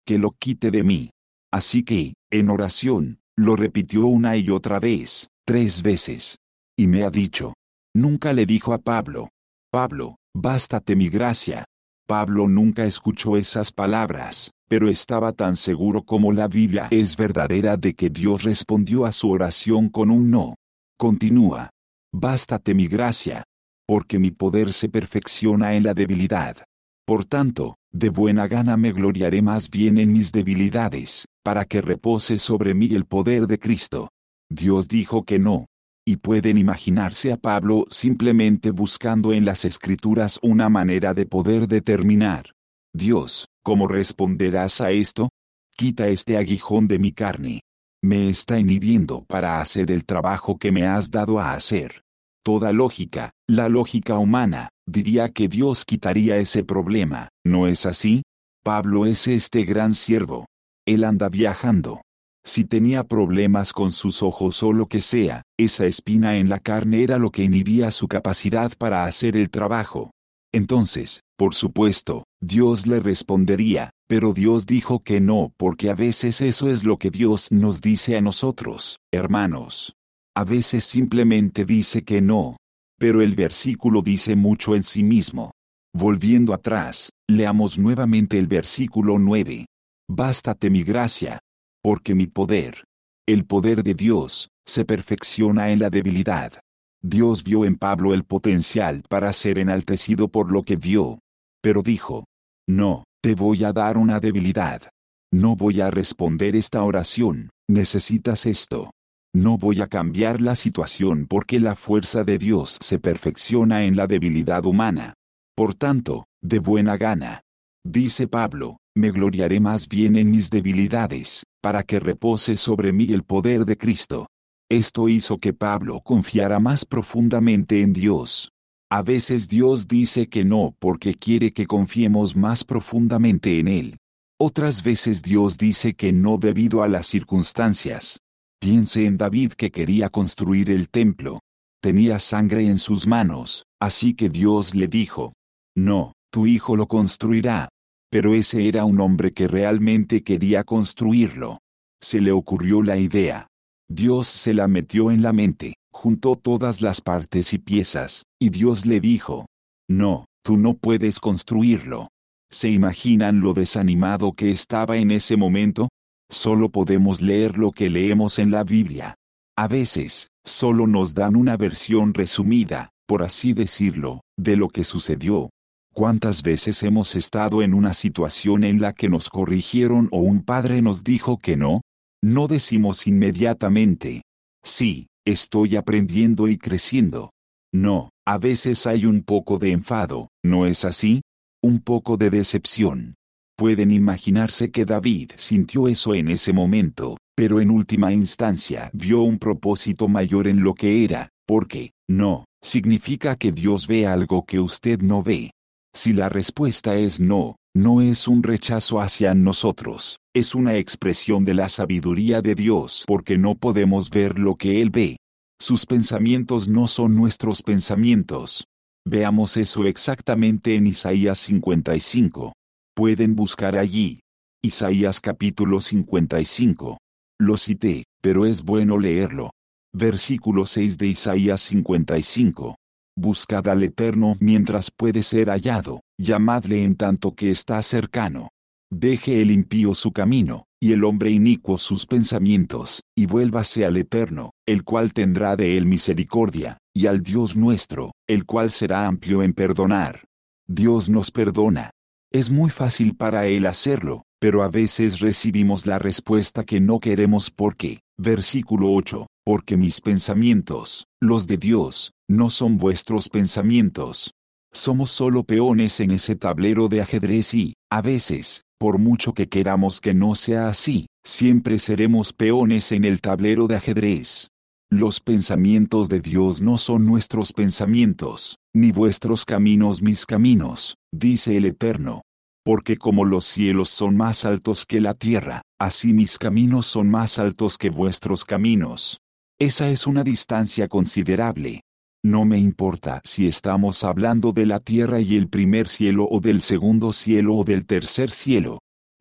que lo quite de mí. Así que, en oración, lo repitió una y otra vez, tres veces. Y me ha dicho. Nunca le dijo a Pablo: Pablo, bástate mi gracia. Pablo nunca escuchó esas palabras, pero estaba tan seguro como la Biblia es verdadera de que Dios respondió a su oración con un no. Continúa. Bástate mi gracia, porque mi poder se perfecciona en la debilidad. Por tanto, de buena gana me gloriaré más bien en mis debilidades, para que repose sobre mí el poder de Cristo. Dios dijo que no. Y pueden imaginarse a Pablo simplemente buscando en las Escrituras una manera de poder determinar: Dios, ¿cómo responderás a esto? Quita este aguijón de mi carne. Me está inhibiendo para hacer el trabajo que me has dado a hacer. Toda lógica, la lógica humana, diría que Dios quitaría ese problema, ¿no es así? Pablo es este gran siervo. Él anda viajando. Si tenía problemas con sus ojos o lo que sea, esa espina en la carne era lo que inhibía su capacidad para hacer el trabajo. Entonces, por supuesto, Dios le respondería, pero Dios dijo que no, porque a veces eso es lo que Dios nos dice a nosotros, hermanos. A veces simplemente dice que no. Pero el versículo dice mucho en sí mismo. Volviendo atrás, leamos nuevamente el versículo nueve. Bástate mi gracia, porque mi poder, el poder de Dios, se perfecciona en la debilidad. Dios vio en Pablo el potencial para ser enaltecido por lo que vio. Pero dijo: no, te voy a dar una debilidad. No voy a responder esta oración, necesitas esto. No voy a cambiar la situación porque la fuerza de Dios se perfecciona en la debilidad humana. Por tanto, de buena gana, dice Pablo, me gloriaré más bien en mis debilidades, para que repose sobre mí el poder de Cristo. Esto hizo que Pablo confiara más profundamente en Dios. A veces Dios dice que no porque quiere que confiemos más profundamente en Él. Otras veces Dios dice que no debido a las circunstancias. Piense en David, que quería construir el templo. Tenía sangre en sus manos, así que Dios le dijo: no, tu hijo lo construirá. Pero ese era un hombre que realmente quería construirlo. Se le ocurrió la idea. Dios se la metió en la mente, juntó todas las partes y piezas, y Dios le dijo: no, tú no puedes construirlo. ¿Se imaginan lo desanimado que estaba en ese momento? Solo podemos leer lo que leemos en la Biblia. A veces, solo nos dan una versión resumida, por así decirlo, de lo que sucedió. ¿Cuántas veces hemos estado en una situación en la que nos corrigieron o un padre nos dijo que no? No decimos inmediatamente: sí, estoy aprendiendo y creciendo. No, a veces hay un poco de enfado, ¿no es así? Un poco de decepción. Pueden imaginarse que David sintió eso en ese momento, pero en última instancia vio un propósito mayor en lo que era, porque, no, significa que Dios ve algo que usted no ve. Si la respuesta es no, no es un rechazo hacia nosotros, es una expresión de la sabiduría de Dios porque no podemos ver lo que Él ve. Sus pensamientos no son nuestros pensamientos. Veamos eso exactamente en Isaías cincuenta y cinco. Pueden buscar allí. Isaías capítulo cincuenta y cinco. Lo cité, pero es bueno leerlo. Versículo seis de Isaías cincuenta y cinco. Buscad al Eterno mientras puede ser hallado, llamadle en tanto que está cercano. Deje el impío su camino, y el hombre inicuo sus pensamientos, y vuélvase al Eterno, el cual tendrá de él misericordia, y al Dios nuestro, el cual será amplio en perdonar. Dios nos perdona. Es muy fácil para Él hacerlo, pero a veces recibimos la respuesta que no queremos porque, versículo ocho, porque mis pensamientos, los de Dios, no son vuestros pensamientos. Somos solo peones en ese tablero de ajedrez y, a veces, por mucho que queramos que no sea así, siempre seremos peones en el tablero de ajedrez. Los pensamientos de Dios no son nuestros pensamientos, ni vuestros caminos mis caminos, dice el Eterno. Porque como los cielos son más altos que la tierra, así mis caminos son más altos que vuestros caminos. Esa es una distancia considerable. No me importa si estamos hablando de la tierra y el primer cielo o del segundo cielo o del tercer cielo.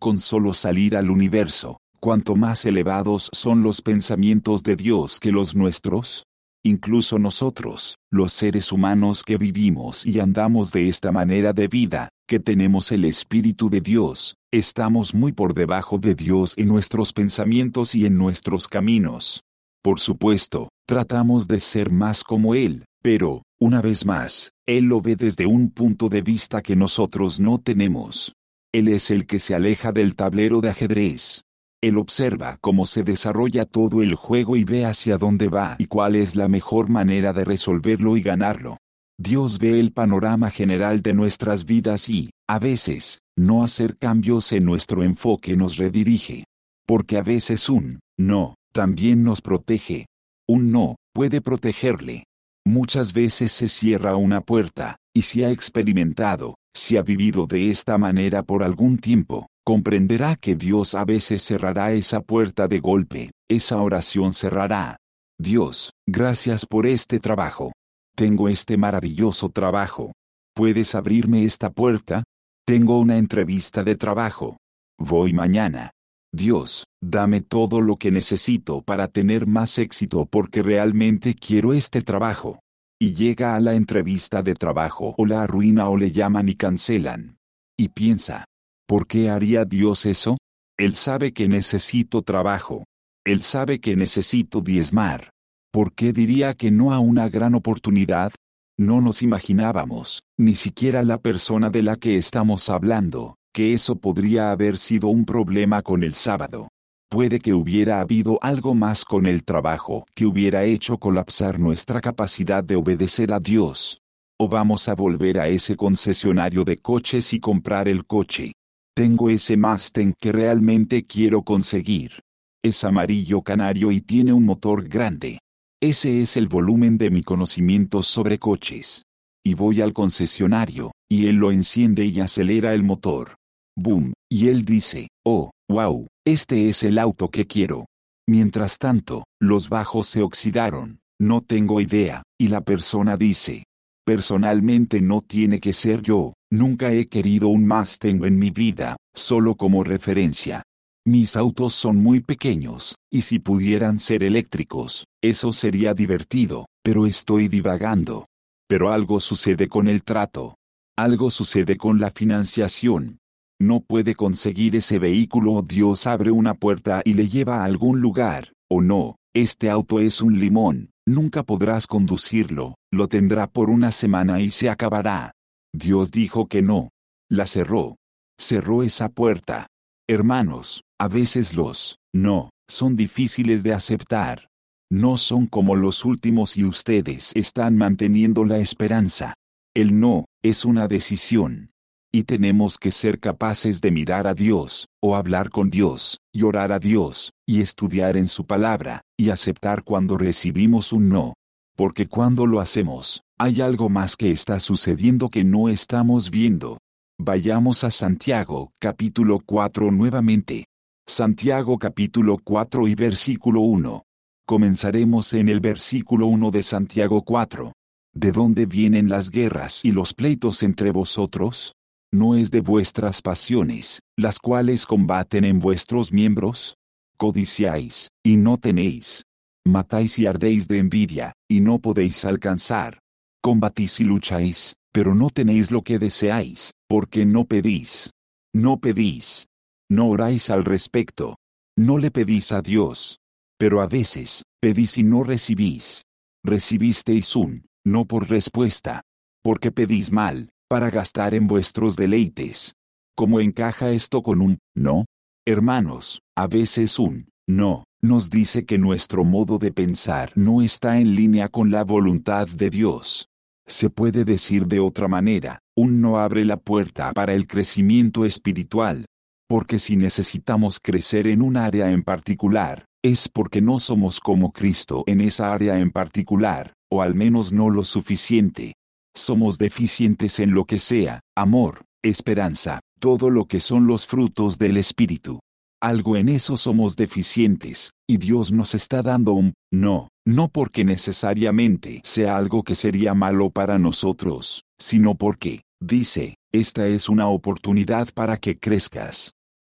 Con solo salir al universo, ¿cuánto más elevados son los pensamientos de Dios que los nuestros? Incluso nosotros, los seres humanos que vivimos y andamos de esta manera de vida, que tenemos el Espíritu de Dios, estamos muy por debajo de Dios en nuestros pensamientos y en nuestros caminos. Por supuesto, tratamos de ser más como Él, pero, una vez más, Él lo ve desde un punto de vista que nosotros no tenemos. Él es el que se aleja del tablero de ajedrez. Él observa cómo se desarrolla todo el juego y ve hacia dónde va y cuál es la mejor manera de resolverlo y ganarlo. Dios ve el panorama general de nuestras vidas y, a veces, no hacer cambios en nuestro enfoque nos redirige. Porque a veces un no también nos protege. Un no puede protegerle. Muchas veces se cierra una puerta, y si ha experimentado, si ha vivido de esta manera por algún tiempo, comprenderá que Dios a veces cerrará esa puerta de golpe, esa oración cerrará. Dios, gracias por este trabajo. Tengo este maravilloso trabajo. ¿Puedes abrirme esta puerta? Tengo una entrevista de trabajo. Voy mañana. Dios, dame todo lo que necesito para tener más éxito porque realmente quiero este trabajo. Y llega a la entrevista de trabajo o la arruina o le llaman y cancelan. Y piensa, ¿por qué haría Dios eso? Él sabe que necesito trabajo. Él sabe que necesito diezmar. ¿Por qué diría que no a una gran oportunidad? No nos imaginábamos, ni siquiera la persona de la que estamos hablando, que eso podría haber sido un problema con el sábado. Puede que hubiera habido algo más con el trabajo que hubiera hecho colapsar nuestra capacidad de obedecer a Dios. O vamos a volver a ese concesionario de coches y comprar el coche. Tengo ese Mustang que realmente quiero conseguir. Es amarillo canario y tiene un motor grande. Ese es el volumen de mi conocimiento sobre coches. Y voy al concesionario, y él lo enciende y acelera el motor. Boom, y él dice, oh, wow, este es el auto que quiero. Mientras tanto, los bajos se oxidaron, no tengo idea, y la persona dice, personalmente no tiene que ser yo, nunca he querido un Mustang en mi vida, solo como referencia. Mis autos son muy pequeños, y si pudieran ser eléctricos, eso sería divertido, pero estoy divagando. Pero algo sucede con el trato. Algo sucede con la financiación. No puede conseguir ese vehículo o Dios abre una puerta y le lleva a algún lugar, o no, este auto es un limón, nunca podrás conducirlo, lo tendrá por una semana y se acabará. Dios dijo que no. La cerró. Cerró esa puerta. Hermanos, a veces los no son difíciles de aceptar. No son como los últimos y ustedes están manteniendo la esperanza. El no es una decisión. Y tenemos que ser capaces de mirar a Dios, o hablar con Dios, y orar a Dios, y estudiar en su palabra, y aceptar cuando recibimos un no. Porque cuando lo hacemos, hay algo más que está sucediendo que no estamos viendo. Vayamos a Santiago, capítulo cuatro nuevamente. Santiago capítulo cuatro y versículo uno. Comenzaremos en el versículo uno de Santiago cuatro. ¿De dónde vienen las guerras y los pleitos entre vosotros? ¿No es de vuestras pasiones, las cuales combaten en vuestros miembros? Codiciáis, y no tenéis. Matáis y ardéis de envidia, y no podéis alcanzar. Combatís y lucháis, pero no tenéis lo que deseáis, porque no pedís. No pedís. No oráis al respecto. No le pedís a Dios. Pero a veces, pedís y no recibís. Recibisteis un no por respuesta. Porque pedís mal, para gastar en vuestros deleites. ¿Cómo encaja esto con un no? Hermanos, a veces un no nos dice que nuestro modo de pensar no está en línea con la voluntad de Dios. Se puede decir de otra manera, un no abre la puerta para el crecimiento espiritual. Porque si necesitamos crecer en un área en particular, es porque no somos como Cristo en esa área en particular, o al menos no lo suficiente. Somos deficientes en lo que sea, amor, esperanza, todo lo que son los frutos del Espíritu. Algo en eso somos deficientes, y Dios nos está dando un no, no porque necesariamente sea algo que sería malo para nosotros, sino porque, dice, esta es una oportunidad para que crezcas.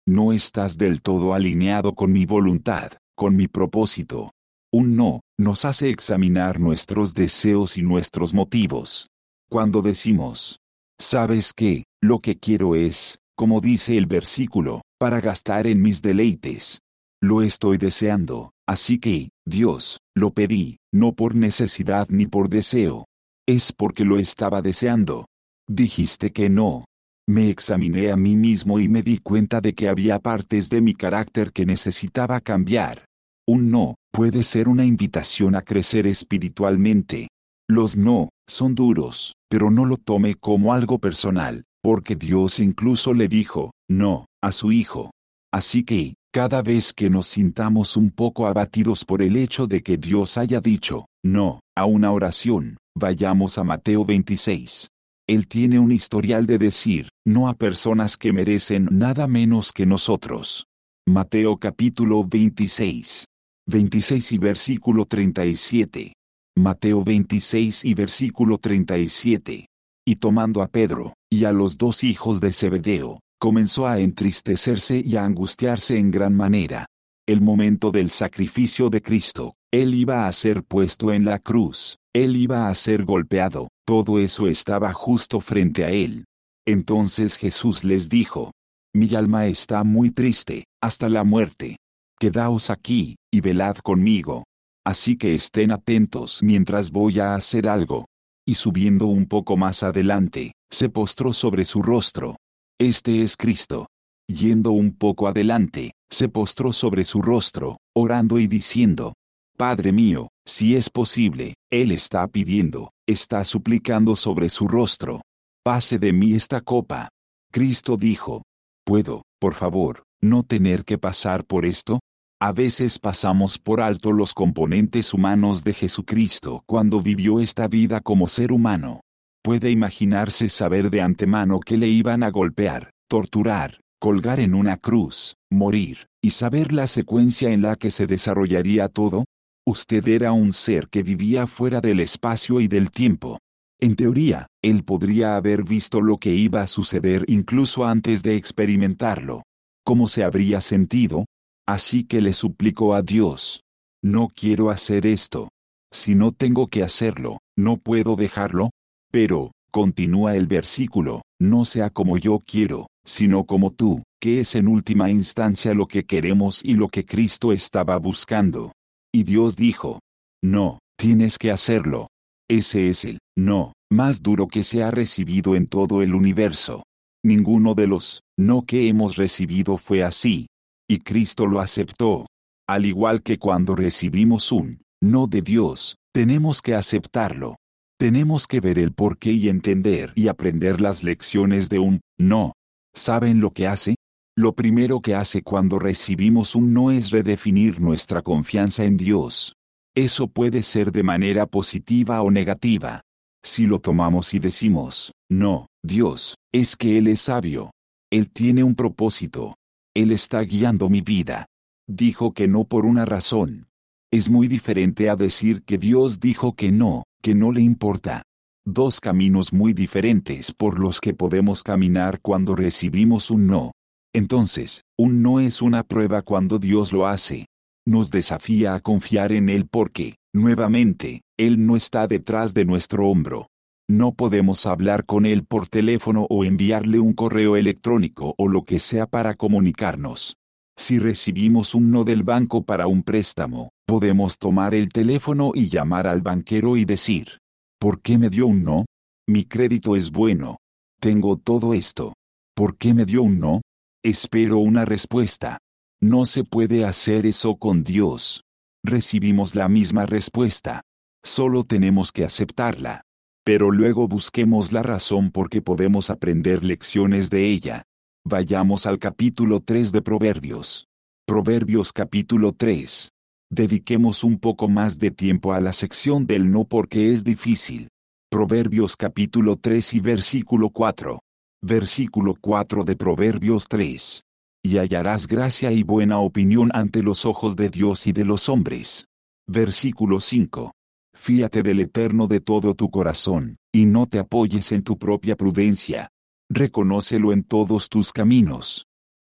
No estás del todo alineado con mi voluntad, con mi propósito. Un no nos hace examinar nuestros deseos y nuestros motivos. Cuando decimos, ¿sabes qué? Lo que quiero es, como dice el versículo, para gastar en mis deleites. Lo estoy deseando, así que, Dios, lo pedí, no por necesidad ni por deseo. Es porque lo estaba deseando. Dijiste que no. Me examiné a mí mismo y me di cuenta de que había partes de mi carácter que necesitaba cambiar. Un no puede ser una invitación a crecer espiritualmente. Los no son duros, pero no lo tome como algo personal, porque Dios incluso le dijo, no, a su Hijo. Así que, cada vez que nos sintamos un poco abatidos por el hecho de que Dios haya dicho, no, a una oración, vayamos a Mateo veintiséis. Él tiene un historial de decir, no a personas que merecen nada menos que nosotros. Mateo capítulo veintiséis. veintiséis y versículo treinta y siete. Mateo veintiséis y versículo treinta y siete. Y tomando a Pedro, y a los dos hijos de Zebedeo, comenzó a entristecerse y a angustiarse en gran manera. El momento del sacrificio de Cristo, Él iba a ser puesto en la cruz, Él iba a ser golpeado, todo eso estaba justo frente a Él. Entonces Jesús les dijo, mi alma está muy triste, hasta la muerte. Quedaos aquí, y velad conmigo. Así que estén atentos mientras voy a hacer algo. Y subiendo un poco más adelante, se postró sobre su rostro. Este es Cristo. Yendo un poco adelante, se postró sobre su rostro, orando y diciendo, Padre mío, si es posible, Él está pidiendo, está suplicando sobre su rostro. Pase de mí esta copa. Cristo dijo, ¿puedo, por favor, no tener que pasar por esto? A veces pasamos por alto los componentes humanos de Jesucristo cuando vivió esta vida como ser humano. Puede imaginarse saber de antemano que le iban a golpear, torturar, colgar en una cruz, morir, y saber la secuencia en la que se desarrollaría todo. Usted era un ser que vivía fuera del espacio y del tiempo. En teoría, él podría haber visto lo que iba a suceder incluso antes de experimentarlo. ¿Cómo se habría sentido? Así que le suplicó a Dios, no quiero hacer esto. Si no tengo que hacerlo, ¿no puedo dejarlo? Pero, continúa el versículo, no sea como yo quiero, sino como tú, que es en última instancia lo que queremos y lo que Cristo estaba buscando. Y Dios dijo, no, tienes que hacerlo. Ese es el no más duro que se ha recibido en todo el universo. Ninguno de los no que hemos recibido fue así. Y Cristo lo aceptó. Al igual que cuando recibimos un no de Dios, tenemos que aceptarlo. Tenemos que ver el porqué y entender y aprender las lecciones de un no. ¿Saben lo que hace? Lo primero que hace cuando recibimos un no es redefinir nuestra confianza en Dios. Eso puede ser de manera positiva o negativa. Si lo tomamos y decimos, no, Dios, es que Él es sabio. Él tiene un propósito. Él está guiando mi vida. Dijo que no por una razón. Es muy diferente a decir que Dios dijo que no, que no le importa. Dos caminos muy diferentes por los que podemos caminar cuando recibimos un no. Entonces, un no es una prueba cuando Dios lo hace. Nos desafía a confiar en Él porque, nuevamente, Él no está detrás de nuestro hombro. No podemos hablar con Él por teléfono o enviarle un correo electrónico o lo que sea para comunicarnos. Si recibimos un no del banco para un préstamo, podemos tomar el teléfono y llamar al banquero y decir, ¿por qué me dio un no? Mi crédito es bueno. Tengo todo esto. ¿Por qué me dio un no? Espero una respuesta. No se puede hacer eso con Dios. Recibimos la misma respuesta. Solo tenemos que aceptarla. Pero luego busquemos la razón porque podemos aprender lecciones de ella. Vayamos al capítulo tres de Proverbios. Proverbios capítulo tres. Dediquemos un poco más de tiempo a la sección del no porque es difícil. Proverbios capítulo tres y versículo cuatro. Versículo cuatro de Proverbios tres. Y hallarás gracia y buena opinión ante los ojos de Dios y de los hombres. Versículo cinco. Fíate del Eterno de todo tu corazón, y no te apoyes en tu propia prudencia. Reconócelo en todos tus caminos.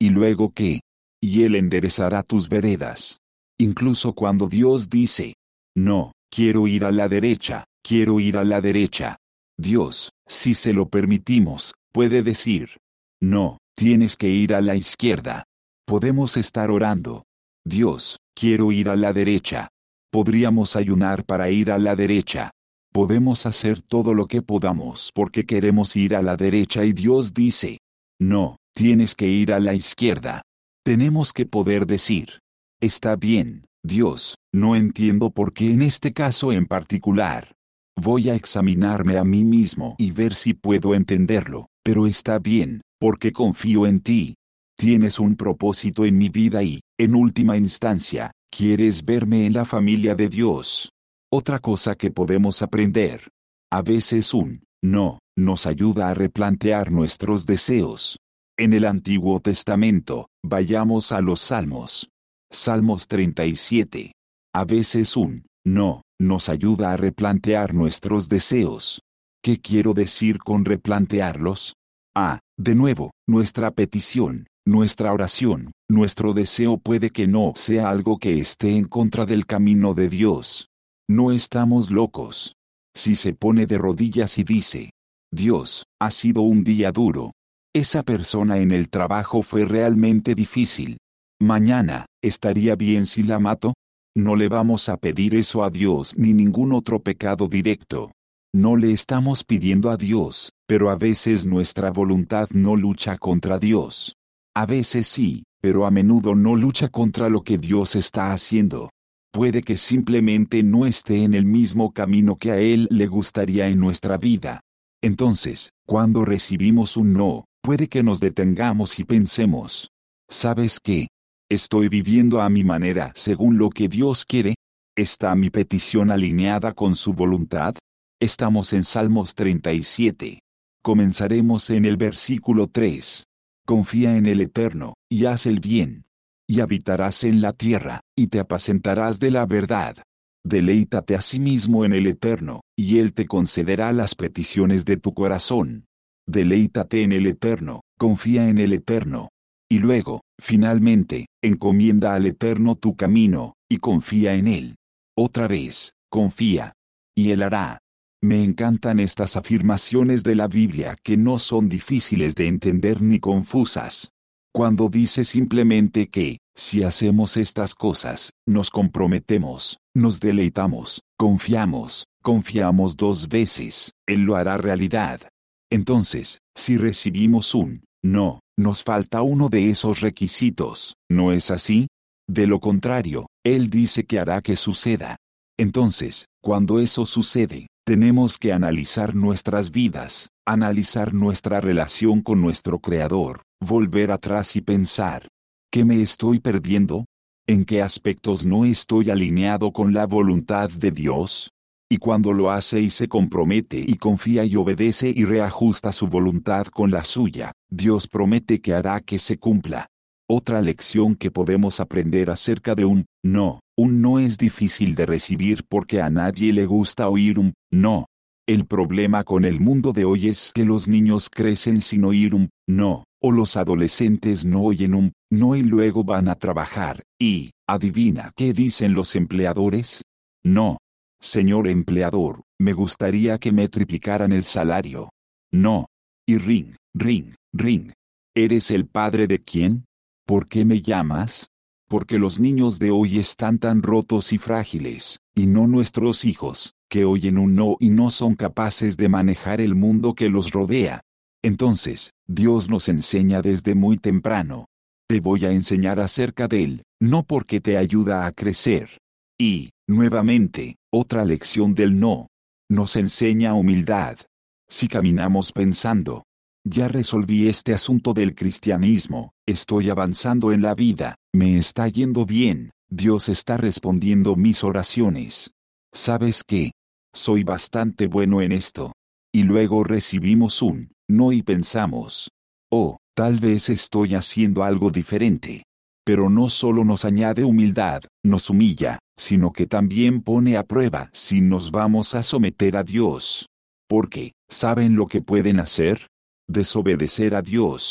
¿Y luego qué? Y Él enderezará tus veredas. Incluso cuando Dios dice, no, quiero ir a la derecha, quiero ir a la derecha. Dios, si se lo permitimos, puede decir, no, tienes que ir a la izquierda. Podemos estar orando. Dios, quiero ir a la derecha. Podríamos ayunar para ir a la derecha. Podemos hacer todo lo que podamos porque queremos ir a la derecha y Dios dice, no, tienes que ir a la izquierda. Tenemos que poder decir, está bien, Dios, no entiendo por qué en este caso en particular. Voy a examinarme a mí mismo y ver si puedo entenderlo, pero está bien, porque confío en ti. Tienes un propósito en mi vida y, en última instancia, quieres verme en la familia de Dios. Otra cosa que podemos aprender. A veces un no nos ayuda a replantear nuestros deseos. En el Antiguo Testamento, vayamos a los Salmos. Salmos treinta y siete. A veces un no nos ayuda a replantear nuestros deseos. ¿Qué quiero decir con replantearlos? Ah, de nuevo, nuestra petición, nuestra oración, nuestro deseo puede que no sea algo que esté en contra del camino de Dios. No estamos locos. Si se pone de rodillas y dice, Dios, ha sido un día duro. Esa persona en el trabajo fue realmente difícil. Mañana, ¿estaría bien si la mato? No le vamos a pedir eso a Dios ni ningún otro pecado directo. No le estamos pidiendo a Dios, pero a veces nuestra voluntad no lucha contra Dios. A veces sí, pero a menudo no lucha contra lo que Dios está haciendo. Puede que simplemente no esté en el mismo camino que a Él le gustaría en nuestra vida. Entonces, cuando recibimos un no, puede que nos detengamos y pensemos, ¿sabes qué? ¿Estoy viviendo a mi manera según lo que Dios quiere? ¿Está mi petición alineada con su voluntad? Estamos en Salmos treinta y siete. Comenzaremos en el versículo tres. Confía en el Eterno, y haz el bien. Y habitarás en la tierra, y te apacentarás de la verdad. Deleítate asimismo en el Eterno, y Él te concederá las peticiones de tu corazón. Deleítate en el Eterno, confía en el Eterno. Y luego, finalmente, encomienda al Eterno tu camino, y confía en Él. Otra vez, confía. Y Él hará. Me encantan estas afirmaciones de la Biblia que no son difíciles de entender ni confusas. Cuando dice simplemente que, si hacemos estas cosas, nos comprometemos, nos deleitamos, confiamos, confiamos dos veces, Él lo hará realidad. Entonces, si recibimos un no, nos falta uno de esos requisitos, ¿no es así? De lo contrario, Él dice que hará que suceda. Entonces, cuando eso sucede, tenemos que analizar nuestras vidas, analizar nuestra relación con nuestro Creador, volver atrás y pensar, ¿qué me estoy perdiendo? ¿En qué aspectos no estoy alineado con la voluntad de Dios? Y cuando lo hace y se compromete y confía y obedece y reajusta su voluntad con la suya, Dios promete que hará que se cumpla. Otra lección que podemos aprender acerca de un no. Un no es difícil de recibir porque a nadie le gusta oír un no. El problema con el mundo de hoy es que los niños crecen sin oír un no, o los adolescentes no oyen un no y luego van a trabajar, y, adivina qué dicen los empleadores. No. Señor empleador, me gustaría que me triplicaran el salario. No. Y ring, ring, ring. ¿Eres el padre de quién? ¿Por qué me llamas? Porque los niños de hoy están tan rotos y frágiles, y no nuestros hijos, que oyen un no y no son capaces de manejar el mundo que los rodea. Entonces, Dios nos enseña desde muy temprano. Te voy a enseñar acerca de él, no porque te ayuda a crecer. Y, nuevamente, otra lección del no. Nos enseña humildad. Si caminamos pensando, ya resolví este asunto del cristianismo, estoy avanzando en la vida, me está yendo bien, Dios está respondiendo mis oraciones. ¿Sabes qué? Soy bastante bueno en esto. Y luego recibimos un no y pensamos, oh, tal vez estoy haciendo algo diferente. Pero no solo nos añade humildad, nos humilla, sino que también pone a prueba si nos vamos a someter a Dios. Porque, ¿saben lo que pueden hacer? Desobedecer a Dios.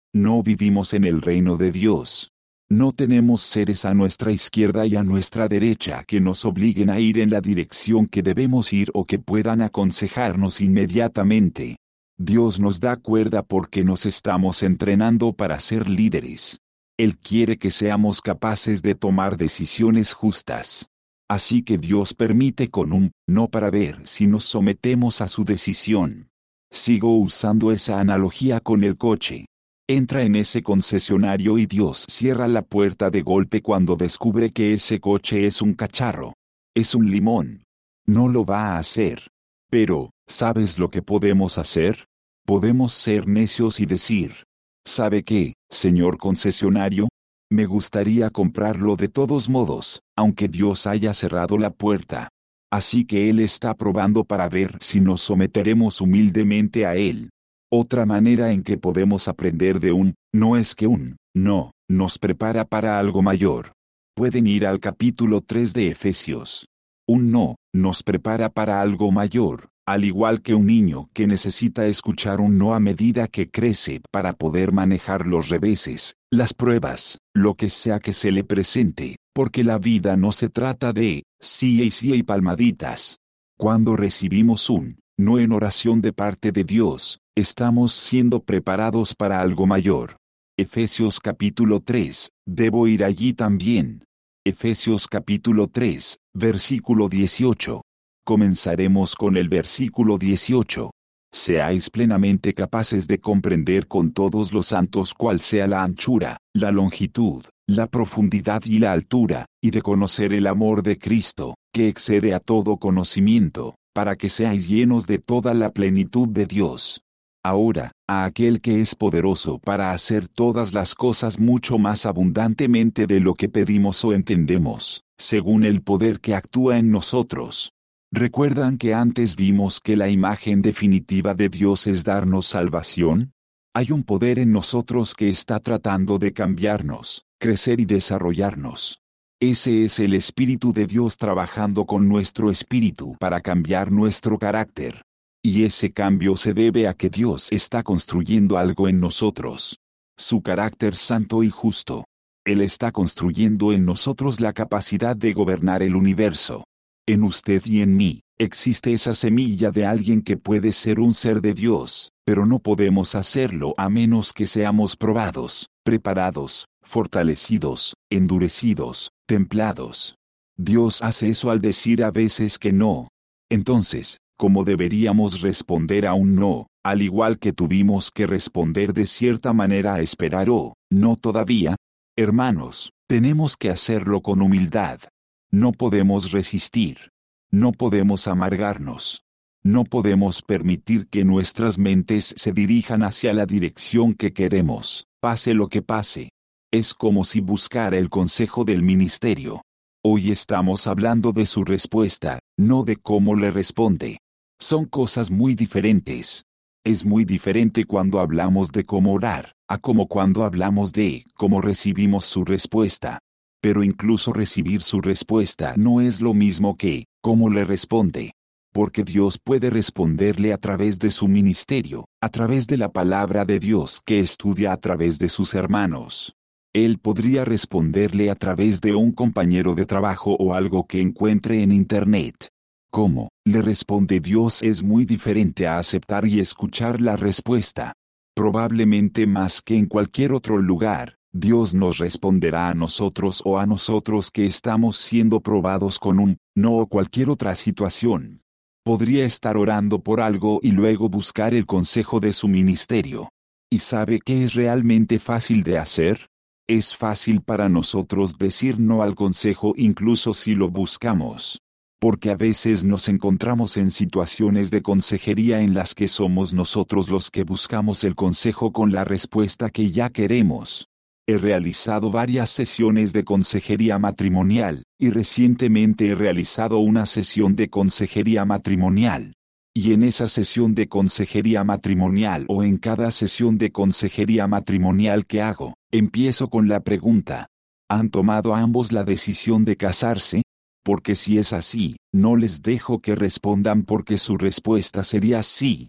No vivimos en el reino de Dios. No tenemos seres a nuestra izquierda y a nuestra derecha que nos obliguen a ir en la dirección que debemos ir o que puedan aconsejarnos inmediatamente. Dios nos da cuerda porque nos estamos entrenando para ser líderes. Él quiere que seamos capaces de tomar decisiones justas. Así que Dios permite con un no para ver si nos sometemos a su decisión. Sigo usando esa analogía con el coche. Entra en ese concesionario y Dios cierra la puerta de golpe cuando descubre que ese coche es un cacharro. Es un limón. No lo va a hacer. Pero, ¿sabes lo que podemos hacer? Podemos ser necios y decir, ¿sabe qué, señor concesionario? Me gustaría comprarlo de todos modos, aunque Dios haya cerrado la puerta. Así que Él está probando para ver si nos someteremos humildemente a Él. Otra manera en que podemos aprender de un no es que un no nos prepara para algo mayor. Pueden ir al capítulo tres de Efesios. Un no nos prepara para algo mayor, al igual que un niño que necesita escuchar un no a medida que crece para poder manejar los reveses, las pruebas, lo que sea que se le presente, porque la vida no se trata de sí y sí y palmaditas. Cuando recibimos un no en oración de parte de Dios, estamos siendo preparados para algo mayor. Efesios capítulo tres, debo ir allí también. Efesios capítulo tres, versículo dieciocho. Comenzaremos con el versículo dieciocho. Seáis plenamente capaces de comprender con todos los santos cuál sea la anchura, la longitud, la profundidad y la altura, y de conocer el amor de Cristo, que excede a todo conocimiento, para que seáis llenos de toda la plenitud de Dios. Ahora, a aquel que es poderoso para hacer todas las cosas mucho más abundantemente de lo que pedimos o entendemos, según el poder que actúa en nosotros. ¿Recuerdan que antes vimos que la imagen definitiva de Dios es darnos salvación? Hay un poder en nosotros que está tratando de cambiarnos, crecer y desarrollarnos. Ese es el Espíritu de Dios trabajando con nuestro espíritu para cambiar nuestro carácter. Y ese cambio se debe a que Dios está construyendo algo en nosotros. Su carácter santo y justo. Él está construyendo en nosotros la capacidad de gobernar el universo. En usted y en mí, existe esa semilla de alguien que puede ser un ser de Dios, pero no podemos hacerlo a menos que seamos probados, preparados, fortalecidos, endurecidos, templados. Dios hace eso al decir a veces que no. Entonces, ¿cómo deberíamos responder a un no, al igual que tuvimos que responder de cierta manera a esperar o no todavía? Hermanos, tenemos que hacerlo con humildad. No podemos resistir. No podemos amargarnos. No podemos permitir que nuestras mentes se dirijan hacia la dirección que queremos, pase lo que pase. Es como si buscara el consejo del ministerio. Hoy estamos hablando de su respuesta, no de cómo le responde. Son cosas muy diferentes. Es muy diferente cuando hablamos de cómo orar, a como cuando hablamos de cómo recibimos su respuesta. Pero incluso recibir su respuesta no es lo mismo que cómo le responde. Porque Dios puede responderle a través de su ministerio, a través de la palabra de Dios que estudia a través de sus hermanos. Él podría responderle a través de un compañero de trabajo o algo que encuentre en Internet. Cómo le responde Dios es muy diferente a aceptar y escuchar la respuesta. Probablemente más que en cualquier otro lugar, Dios nos responderá a nosotros o a nosotros que estamos siendo probados con un no o cualquier otra situación. Podría estar orando por algo y luego buscar el consejo de su ministerio. ¿Y sabe qué es realmente fácil de hacer? Es fácil para nosotros decir no al consejo incluso si lo buscamos. Porque a veces nos encontramos en situaciones de consejería en las que somos nosotros los que buscamos el consejo con la respuesta que ya queremos. He realizado varias sesiones de consejería matrimonial, y recientemente he realizado una sesión de consejería matrimonial. Y en esa sesión de consejería matrimonial o en cada sesión de consejería matrimonial que hago, empiezo con la pregunta: ¿han tomado ambos la decisión de casarse? Porque si es así, no les dejo que respondan porque su respuesta sería sí.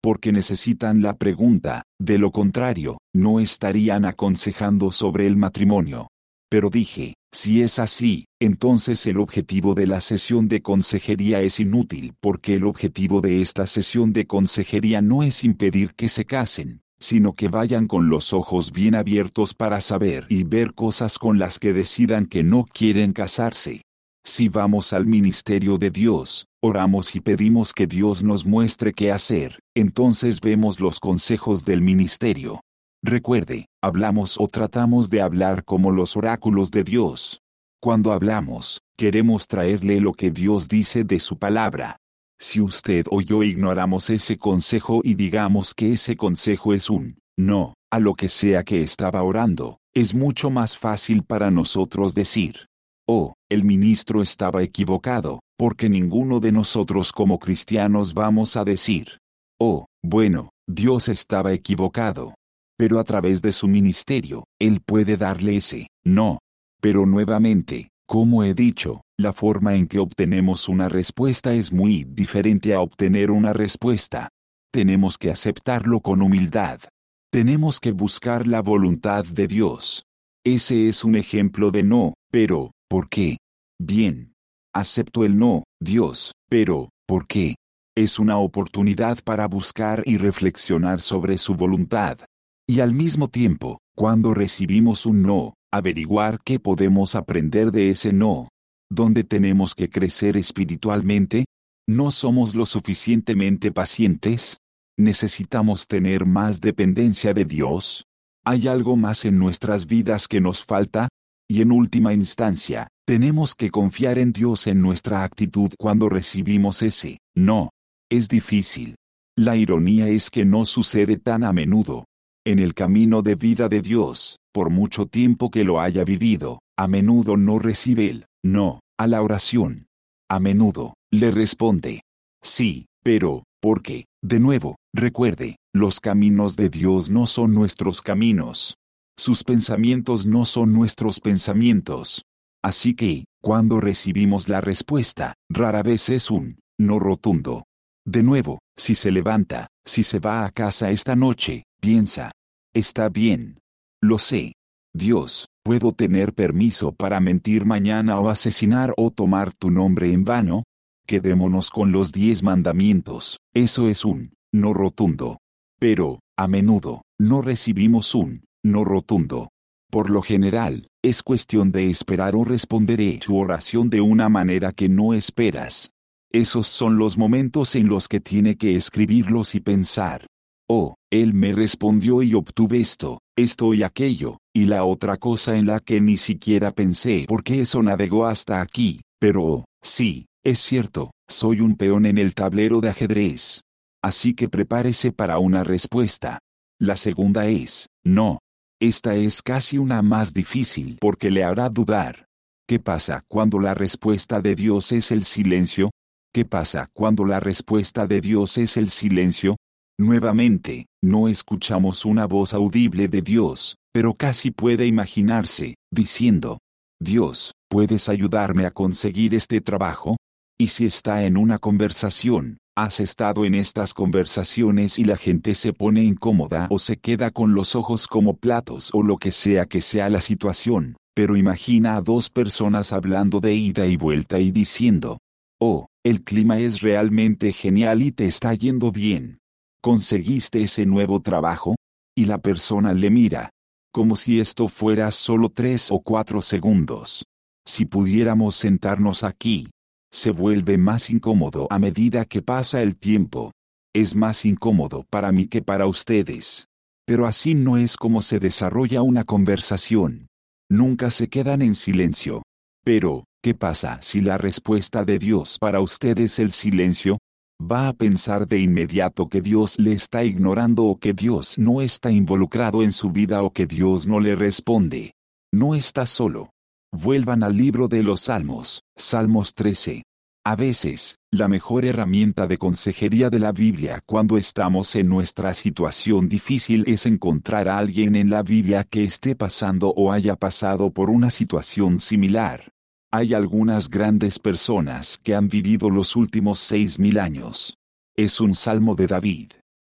porque necesitan la pregunta, de lo contrario, no estarían aconsejando sobre el matrimonio. Pero dije, si es así, entonces el objetivo de la sesión de consejería es inútil porque el objetivo de esta sesión de consejería no es impedir que se casen, sino que vayan con los ojos bien abiertos para saber y ver cosas con las que decidan que no quieren casarse. Si vamos al ministerio de Dios, oramos y pedimos que Dios nos muestre qué hacer, entonces vemos los consejos del ministerio. Recuerde, hablamos o tratamos de hablar como los oráculos de Dios. Cuando hablamos, queremos traerle lo que Dios dice de su palabra. Si usted o yo ignoramos ese consejo y digamos que ese consejo es un no a lo que sea que estaba orando, es mucho más fácil para nosotros decir, oh, el ministro estaba equivocado, porque ninguno de nosotros como cristianos vamos a decir, oh, bueno, Dios estaba equivocado. Pero a través de su ministerio, Él puede darle ese no. Pero nuevamente, como he dicho, la forma en que obtenemos una respuesta es muy diferente a obtener una respuesta. Tenemos que aceptarlo con humildad. Tenemos que buscar la voluntad de Dios. Ese es un ejemplo de no, pero, ¿por qué? Bien. Acepto el no, Dios, pero, ¿por qué? Es una oportunidad para buscar y reflexionar sobre su voluntad. Y al mismo tiempo, cuando recibimos un no, averiguar qué podemos aprender de ese no. ¿Dónde tenemos que crecer espiritualmente? ¿No somos lo suficientemente pacientes? ¿Necesitamos tener más dependencia de Dios? ¿Hay algo más en nuestras vidas que nos falta? Y en última instancia, tenemos que confiar en Dios en nuestra actitud cuando recibimos ese no. Es difícil. La ironía es que no sucede tan a menudo. En el camino de vida de Dios, por mucho tiempo que lo haya vivido, a menudo no recibe el no a la oración. A menudo, le responde, sí, pero, ¿por qué? De nuevo, recuerde, los caminos de Dios no son nuestros caminos. Sus pensamientos no son nuestros pensamientos. Así que, cuando recibimos la respuesta, rara vez es un no rotundo. De nuevo, si se levanta, si se va a casa esta noche, piensa, está bien. Lo sé. Dios, ¿puedo tener permiso para mentir mañana o asesinar o tomar tu nombre en vano? Quedémonos con los diez mandamientos, eso es un no rotundo. Pero, a menudo, no recibimos un no rotundo. Por lo general, es cuestión de esperar o responderé tu oración de una manera que no esperas. Esos son los momentos en los que tiene que escribirlos y pensar. Oh, él me respondió y obtuve esto, esto y aquello, y la otra cosa en la que ni siquiera pensé porque eso navegó hasta aquí, pero, sí, es cierto, soy un peón en el tablero de ajedrez. Así que prepárese para una respuesta. La segunda es, no. Esta es casi una más difícil porque le hará dudar. ¿Qué pasa cuando la respuesta de Dios es el silencio? ¿Qué pasa cuando la respuesta de Dios es el silencio? Nuevamente, no escuchamos una voz audible de Dios, pero casi puede imaginarse, diciendo, Dios, ¿puedes ayudarme a conseguir este trabajo? Y si está en una conversación, has estado en estas conversaciones y la gente se pone incómoda o se queda con los ojos como platos o lo que sea que sea la situación, pero imagina a dos personas hablando de ida y vuelta y diciendo, oh, el clima es realmente genial y te está yendo bien. ¿Conseguiste ese nuevo trabajo? Y la persona le mira, como si esto fuera solo tres o cuatro segundos. Si pudiéramos sentarnos aquí. Se vuelve más incómodo a medida que pasa el tiempo. Es más incómodo para mí que para ustedes. Pero así no es como se desarrolla una conversación. Nunca se quedan en silencio. Pero, ¿qué pasa si la respuesta de Dios para usted es el silencio? Va a pensar de inmediato que Dios le está ignorando o que Dios no está involucrado en su vida o que Dios no le responde. No está solo. Vuelvan al libro de los Salmos, Salmos trece. A veces, la mejor herramienta de consejería de la Biblia cuando estamos en nuestra situación difícil es encontrar a alguien en la Biblia que esté pasando o haya pasado por una situación similar. Hay algunas grandes personas que han vivido los últimos seis mil años. Es un salmo de David.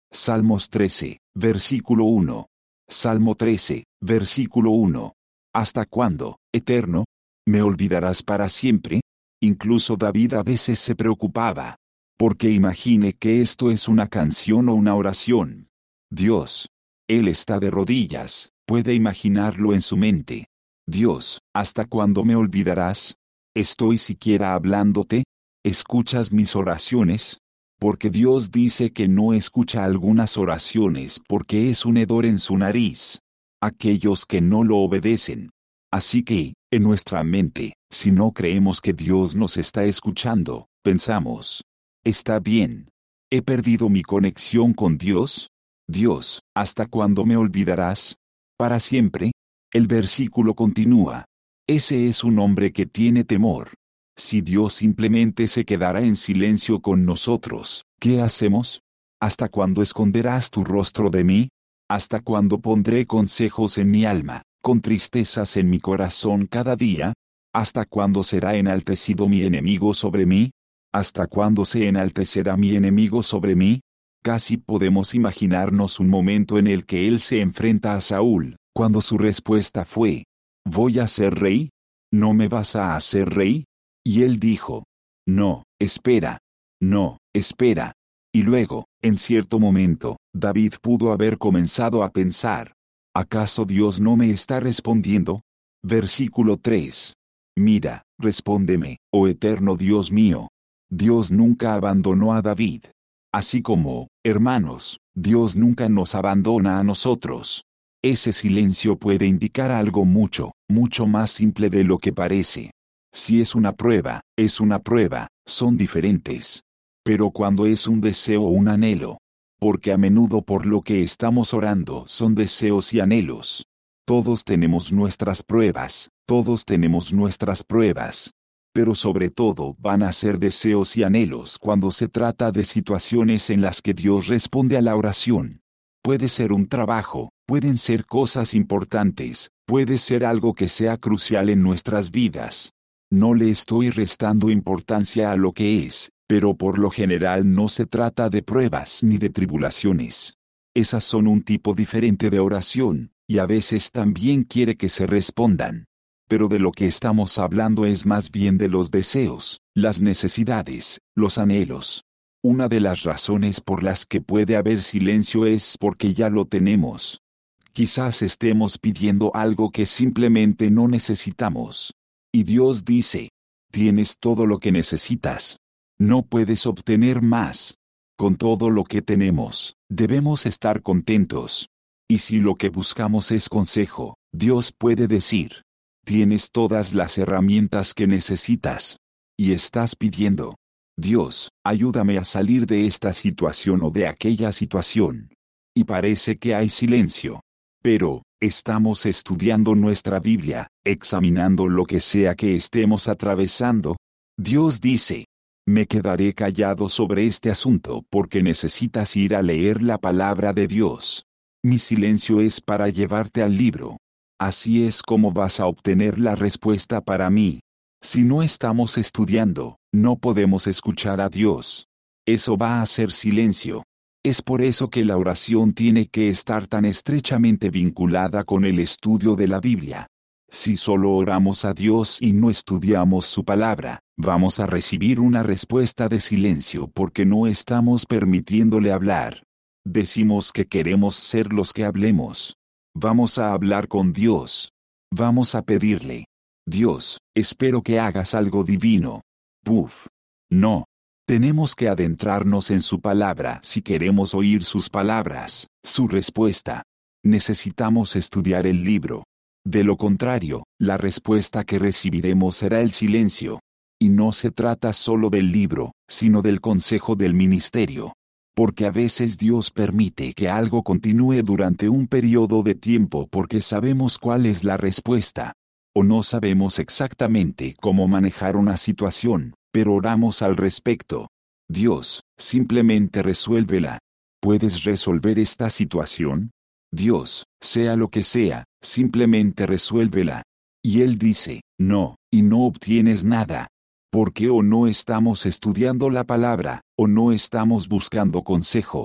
Salmos trece, versículo uno. Salmo trece, versículo uno. ¿Hasta cuándo, Eterno? ¿Me olvidarás para siempre? Incluso David a veces se preocupaba. Porque imagine que esto es una canción o una oración. Dios. Él está de rodillas, puede imaginarlo en su mente. Dios, ¿hasta cuándo me olvidarás? ¿Estoy siquiera hablándote? ¿Escuchas mis oraciones? Porque Dios dice que no escucha algunas oraciones porque es un hedor en su nariz. Aquellos que no lo obedecen. Así que, en nuestra mente, si no creemos que Dios nos está escuchando, pensamos, está bien. ¿He perdido mi conexión con Dios? Dios, ¿hasta cuándo me olvidarás? ¿Para siempre? El versículo continúa. Ese es un hombre que tiene temor. Si Dios simplemente se quedara en silencio con nosotros, ¿qué hacemos? ¿Hasta cuándo esconderás tu rostro de mí? ¿Hasta cuándo pondré consejos en mi alma, con tristezas en mi corazón cada día? ¿Hasta cuándo será enaltecido mi enemigo sobre mí? ¿Hasta cuándo se enaltecerá mi enemigo sobre mí? Casi podemos imaginarnos un momento en el que él se enfrenta a Saúl, cuando su respuesta fue, ¿voy a ser rey? ¿No me vas a hacer rey? Y él dijo, no, espera. No, espera. Y luego, en cierto momento, David pudo haber comenzado a pensar, ¿acaso Dios no me está respondiendo? Versículo tres. Mira, respóndeme, oh eterno Dios mío. Dios nunca abandonó a David. Así como, hermanos, Dios nunca nos abandona a nosotros. Ese silencio puede indicar algo mucho, mucho más simple de lo que parece. Si es una prueba, es una prueba, son diferentes. Pero cuando es un deseo o un anhelo, porque a menudo por lo que estamos orando son deseos y anhelos. Todos tenemos nuestras pruebas, todos tenemos nuestras pruebas. Pero sobre todo van a ser deseos y anhelos cuando se trata de situaciones en las que Dios responde a la oración. Puede ser un trabajo, pueden ser cosas importantes, puede ser algo que sea crucial en nuestras vidas. No le estoy restando importancia a lo que es, pero por lo general no se trata de pruebas ni de tribulaciones. Esas son un tipo diferente de oración, y a veces también quiere que se respondan. Pero de lo que estamos hablando es más bien de los deseos, las necesidades, los anhelos. Una de las razones por las que puede haber silencio es porque ya lo tenemos. Quizás estemos pidiendo algo que simplemente no necesitamos. Y Dios dice, tienes todo lo que necesitas. No puedes obtener más. Con todo lo que tenemos, debemos estar contentos. Y si lo que buscamos es consejo, Dios puede decir, tienes todas las herramientas que necesitas. Y estás pidiendo, Dios, ayúdame a salir de esta situación o de aquella situación. Y parece que hay silencio. Pero, estamos estudiando nuestra Biblia, examinando lo que sea que estemos atravesando. Dios dice, me quedaré callado sobre este asunto porque necesitas ir a leer la palabra de Dios. Mi silencio es para llevarte al libro. Así es como vas a obtener la respuesta para mí. Si no estamos estudiando, no podemos escuchar a Dios. Eso va a ser silencio. Es por eso que la oración tiene que estar tan estrechamente vinculada con el estudio de la Biblia. Si solo oramos a Dios y no estudiamos su palabra, vamos a recibir una respuesta de silencio porque no estamos permitiéndole hablar. Decimos que queremos ser los que hablemos. Vamos a hablar con Dios. Vamos a pedirle. Dios, espero que hagas algo divino. Puf. No. Tenemos que adentrarnos en su palabra si queremos oír sus palabras, su respuesta. Necesitamos estudiar el libro. De lo contrario, la respuesta que recibiremos será el silencio. Y no se trata solo del libro, sino del consejo del ministerio. Porque a veces Dios permite que algo continúe durante un periodo de tiempo porque sabemos cuál es la respuesta. O no sabemos exactamente cómo manejar una situación, pero oramos al respecto. Dios, simplemente resuélvela. ¿Puedes resolver esta situación? Dios, sea lo que sea, simplemente resuélvela. Y Él dice, no, y no obtienes nada. Porque o no estamos estudiando la palabra, o no estamos buscando consejo.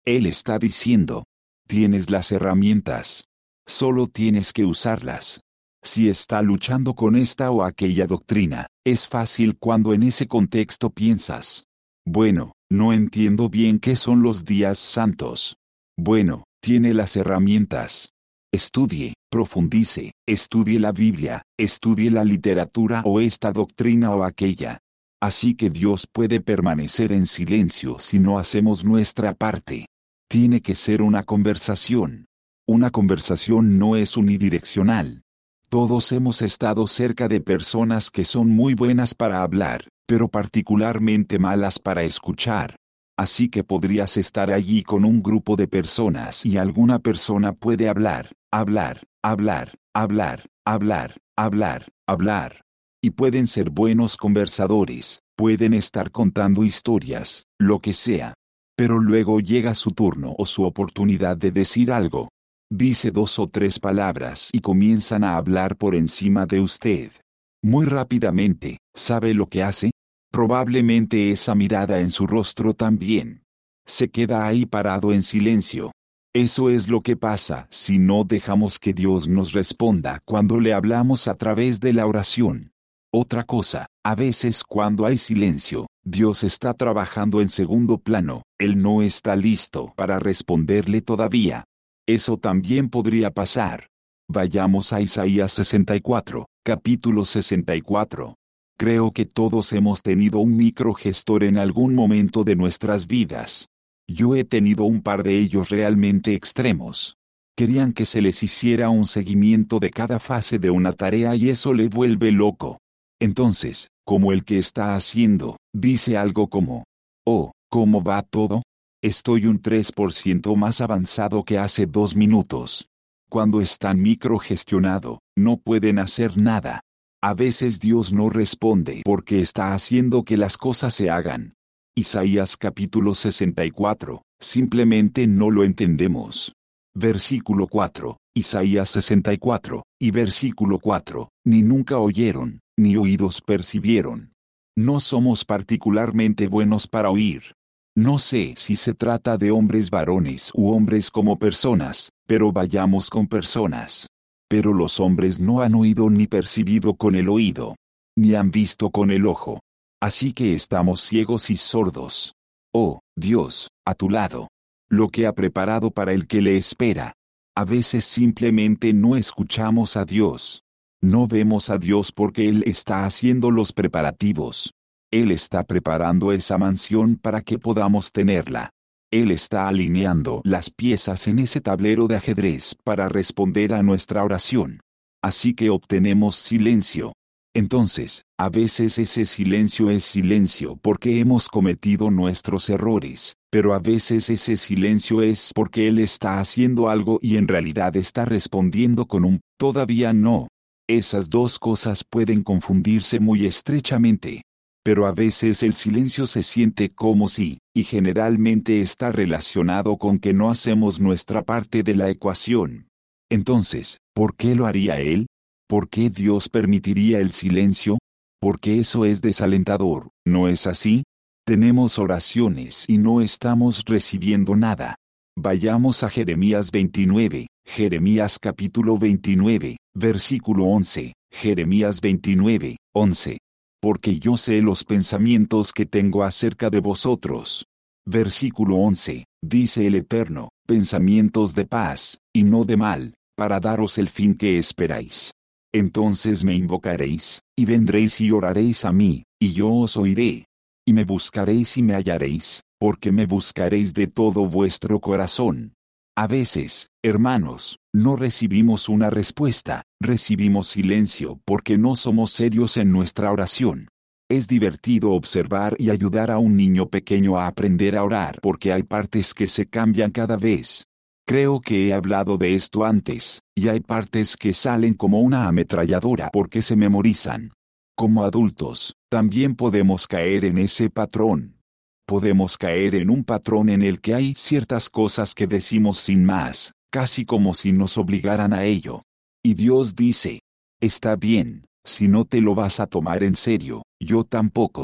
Él está diciendo, tienes las herramientas. Solo tienes que usarlas. Si está luchando con esta o aquella doctrina, es fácil cuando en ese contexto piensas, bueno, no entiendo bien qué son los días santos. Bueno, tiene las herramientas. Estudie, profundice, estudie la Biblia, estudie la literatura o esta doctrina o aquella. Así que Dios puede permanecer en silencio si no hacemos nuestra parte. Tiene que ser una conversación. Una conversación no es unidireccional. Todos hemos estado cerca de personas que son muy buenas para hablar, pero particularmente malas para escuchar. Así que podrías estar allí con un grupo de personas y alguna persona puede hablar, hablar, hablar, hablar, hablar, hablar, hablar. Y pueden ser buenos conversadores, pueden estar contando historias, lo que sea. Pero luego llega su turno o su oportunidad de decir algo. Dice dos o tres palabras y comienzan a hablar por encima de usted. Muy rápidamente, ¿sabe lo que hace? Probablemente esa mirada en su rostro también. Se queda ahí parado en silencio. Eso es lo que pasa si no dejamos que Dios nos responda cuando le hablamos a través de la oración. Otra cosa, a veces cuando hay silencio, Dios está trabajando en segundo plano, Él no está listo para responderle todavía. Eso también podría pasar. Vayamos a Isaías sesenta y cuatro, capítulo sesenta y cuatro. Creo que todos hemos tenido un microgestor en algún momento de nuestras vidas. Yo he tenido un par de ellos realmente extremos. Querían que se les hiciera un seguimiento de cada fase de una tarea y eso le vuelve loco. Entonces, como el que está haciendo, dice algo como, oh, ¿cómo va todo? Estoy un tres por ciento más avanzado que hace dos minutos. Cuando están microgestionado, no pueden hacer nada. A veces Dios no responde porque está haciendo que las cosas se hagan. Isaías capítulo sesenta y cuatro, simplemente no lo entendemos. Versículo cuatro, Isaías sesenta y cuatro, y versículo cuatro, ni nunca oyeron, ni oídos percibieron. No somos particularmente buenos para oír. No sé si se trata de hombres varones u hombres como personas, pero vayamos con personas. Pero los hombres no han oído ni percibido con el oído, ni han visto con el ojo. Así que estamos ciegos y sordos. Oh, Dios, a tu lado. Lo que ha preparado para el que le espera. A veces simplemente no escuchamos a Dios. No vemos a Dios porque Él está haciendo los preparativos. Él está preparando esa mansión para que podamos tenerla. Él está alineando las piezas en ese tablero de ajedrez para responder a nuestra oración. Así que obtenemos silencio. Entonces, a veces ese silencio es silencio porque hemos cometido nuestros errores, pero a veces ese silencio es porque Él está haciendo algo y en realidad está respondiendo con un todavía no. Esas dos cosas pueden confundirse muy estrechamente. Pero a veces el silencio se siente como si, y generalmente está relacionado con que no hacemos nuestra parte de la ecuación. Entonces, ¿por qué lo haría Él? ¿Por qué Dios permitiría el silencio? Porque eso es desalentador, ¿no es así? Tenemos oraciones y no estamos recibiendo nada. Vayamos a Jeremías veintinueve, Jeremías capítulo veintinueve, versículo once, Jeremías veintinueve, once. Porque yo sé los pensamientos que tengo acerca de vosotros. Versículo once, dice el Eterno, pensamientos de paz, y no de mal, para daros el fin que esperáis. Entonces me invocaréis, y vendréis y oraréis a mí, y yo os oiré. Y me buscaréis y me hallaréis, porque me buscaréis de todo vuestro corazón. A veces, hermanos, no recibimos una respuesta, recibimos silencio porque no somos serios en nuestra oración. Es divertido observar y ayudar a un niño pequeño a aprender a orar porque hay partes que se cambian cada vez. Creo que he hablado de esto antes, y hay partes que salen como una ametralladora porque se memorizan. Como adultos, también podemos caer en ese patrón. Podemos caer en un patrón en el que hay ciertas cosas que decimos sin más, casi como si nos obligaran a ello. Y Dios dice, está bien, si no te lo vas a tomar en serio, yo tampoco.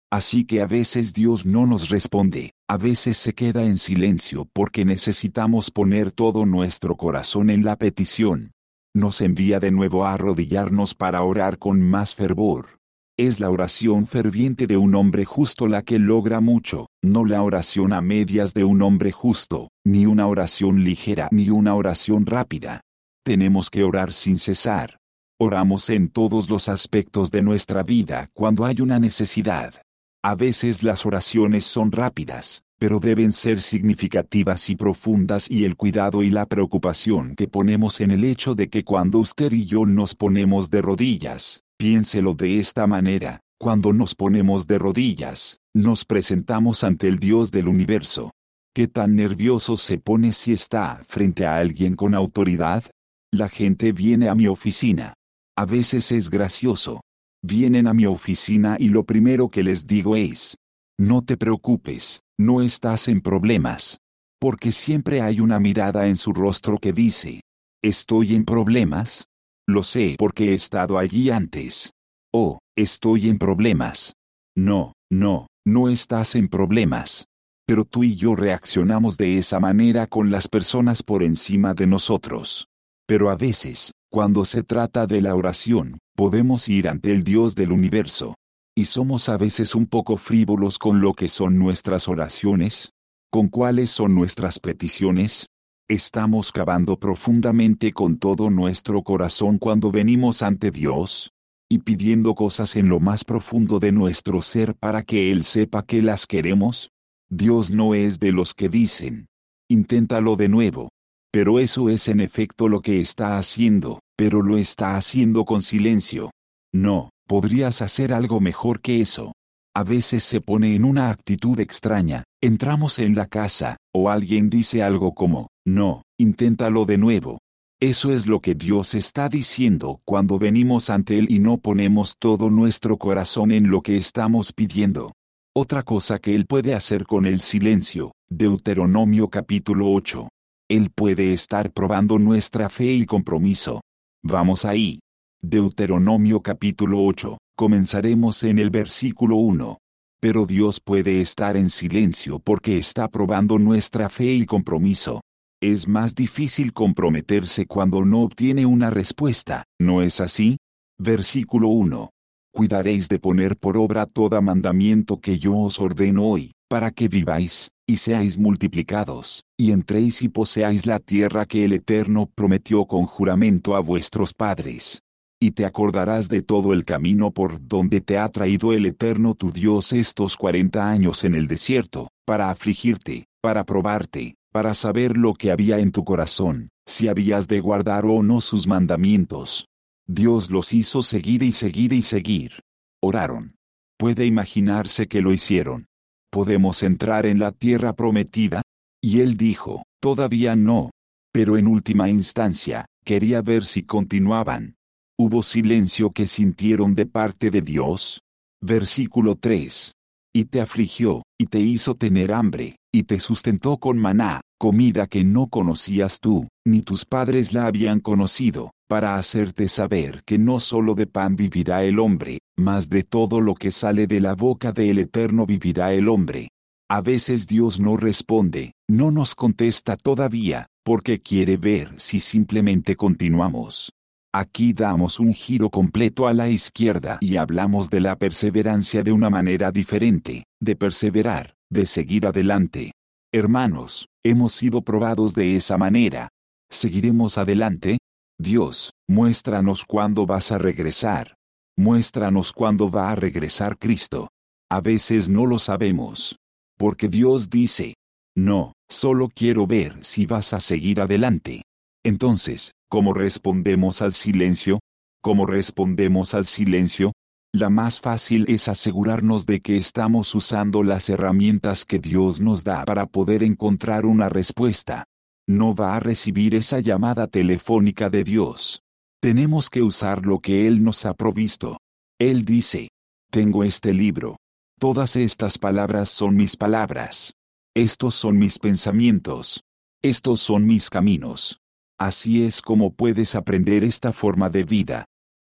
Así que a veces Dios no nos responde, a veces se queda en silencio porque necesitamos poner todo nuestro corazón en la petición. Nos envía de nuevo a arrodillarnos para orar con más fervor. Es la oración ferviente de un hombre justo la que logra mucho, no la oración a medias de un hombre justo, ni una oración ligera ni una oración rápida. Tenemos que orar sin cesar. Oramos en todos los aspectos de nuestra vida cuando hay una necesidad. A veces las oraciones son rápidas, pero deben ser significativas y profundas, y el cuidado y la preocupación que ponemos en el hecho de que cuando usted y yo nos ponemos de rodillas, piénselo de esta manera, cuando nos ponemos de rodillas, nos presentamos ante el Dios del universo. ¿Qué tan nervioso se pone si está frente a alguien con autoridad? La gente viene a mi oficina. A veces es gracioso. Vienen a mi oficina y lo primero que les digo es, no te preocupes, no estás en problemas. Porque siempre hay una mirada en su rostro que dice, ¿estoy en problemas? Lo sé porque he estado allí antes. Oh, estoy en problemas. No, no, no estás en problemas. Pero tú y yo reaccionamos de esa manera con las personas por encima de nosotros. Pero a veces, cuando se trata de la oración, podemos ir ante el Dios del universo. ¿Y somos a veces un poco frívolos con lo que son nuestras oraciones? ¿Con cuáles son nuestras peticiones? ¿Estamos cavando profundamente con todo nuestro corazón cuando venimos ante Dios? ¿Y pidiendo cosas en lo más profundo de nuestro ser para que Él sepa que las queremos? Dios no es de los que dicen, inténtalo de nuevo. Pero eso es en efecto lo que está haciendo, pero lo está haciendo con silencio. No, podrías hacer algo mejor que eso. A veces se pone en una actitud extraña, entramos en la casa, o alguien dice algo como, no, inténtalo de nuevo. Eso es lo que Dios está diciendo cuando venimos ante Él y no ponemos todo nuestro corazón en lo que estamos pidiendo. Otra cosa que Él puede hacer con el silencio, Deuteronomio capítulo ocho. Él puede estar probando nuestra fe y compromiso. Vamos ahí. Deuteronomio capítulo ocho, comenzaremos en el versículo uno. Pero Dios puede estar en silencio porque está probando nuestra fe y compromiso. Es más difícil comprometerse cuando no obtiene una respuesta, ¿no es así? Versículo uno. Cuidaréis de poner por obra todo mandamiento que yo os ordeno hoy, para que viváis, y seáis multiplicados, y entréis y poseáis la tierra que el Eterno prometió con juramento a vuestros padres. Y te acordarás de todo el camino por donde te ha traído el Eterno tu Dios estos cuarenta años en el desierto, para afligirte, para probarte, para saber lo que había en tu corazón, si habías de guardar o no sus mandamientos. Dios los hizo seguir y seguir y seguir. Oraron. Puede imaginarse que lo hicieron. ¿Podemos entrar en la tierra prometida? Y él dijo, todavía no. Pero en última instancia, quería ver si continuaban. ¿Hubo silencio que sintieron de parte de Dios? Versículo tres. Y te afligió, y te hizo tener hambre, y te sustentó con maná, comida que no conocías tú, ni tus padres la habían conocido, para hacerte saber que no solo de pan vivirá el hombre, mas de todo lo que sale de la boca del Eterno vivirá el hombre. A veces Dios no responde, no nos contesta todavía, porque quiere ver si simplemente continuamos. Aquí damos un giro completo a la izquierda y hablamos de la perseverancia de una manera diferente, de perseverar, de seguir adelante. Hermanos, hemos sido probados de esa manera. ¿Seguiremos adelante? Dios, muéstranos cuándo vas a regresar. Muéstranos cuándo va a regresar Cristo. A veces no lo sabemos. Porque Dios dice, no, solo quiero ver si vas a seguir adelante. Entonces, ¿cómo respondemos al silencio? ¿Cómo respondemos al silencio? La más fácil es asegurarnos de que estamos usando las herramientas que Dios nos da para poder encontrar una respuesta. No va a recibir esa llamada telefónica de Dios. Tenemos que usar lo que Él nos ha provisto. Él dice, tengo este libro. Todas estas palabras son mis palabras. Estos son mis pensamientos. Estos son mis caminos. Así es como puedes aprender esta forma de vida.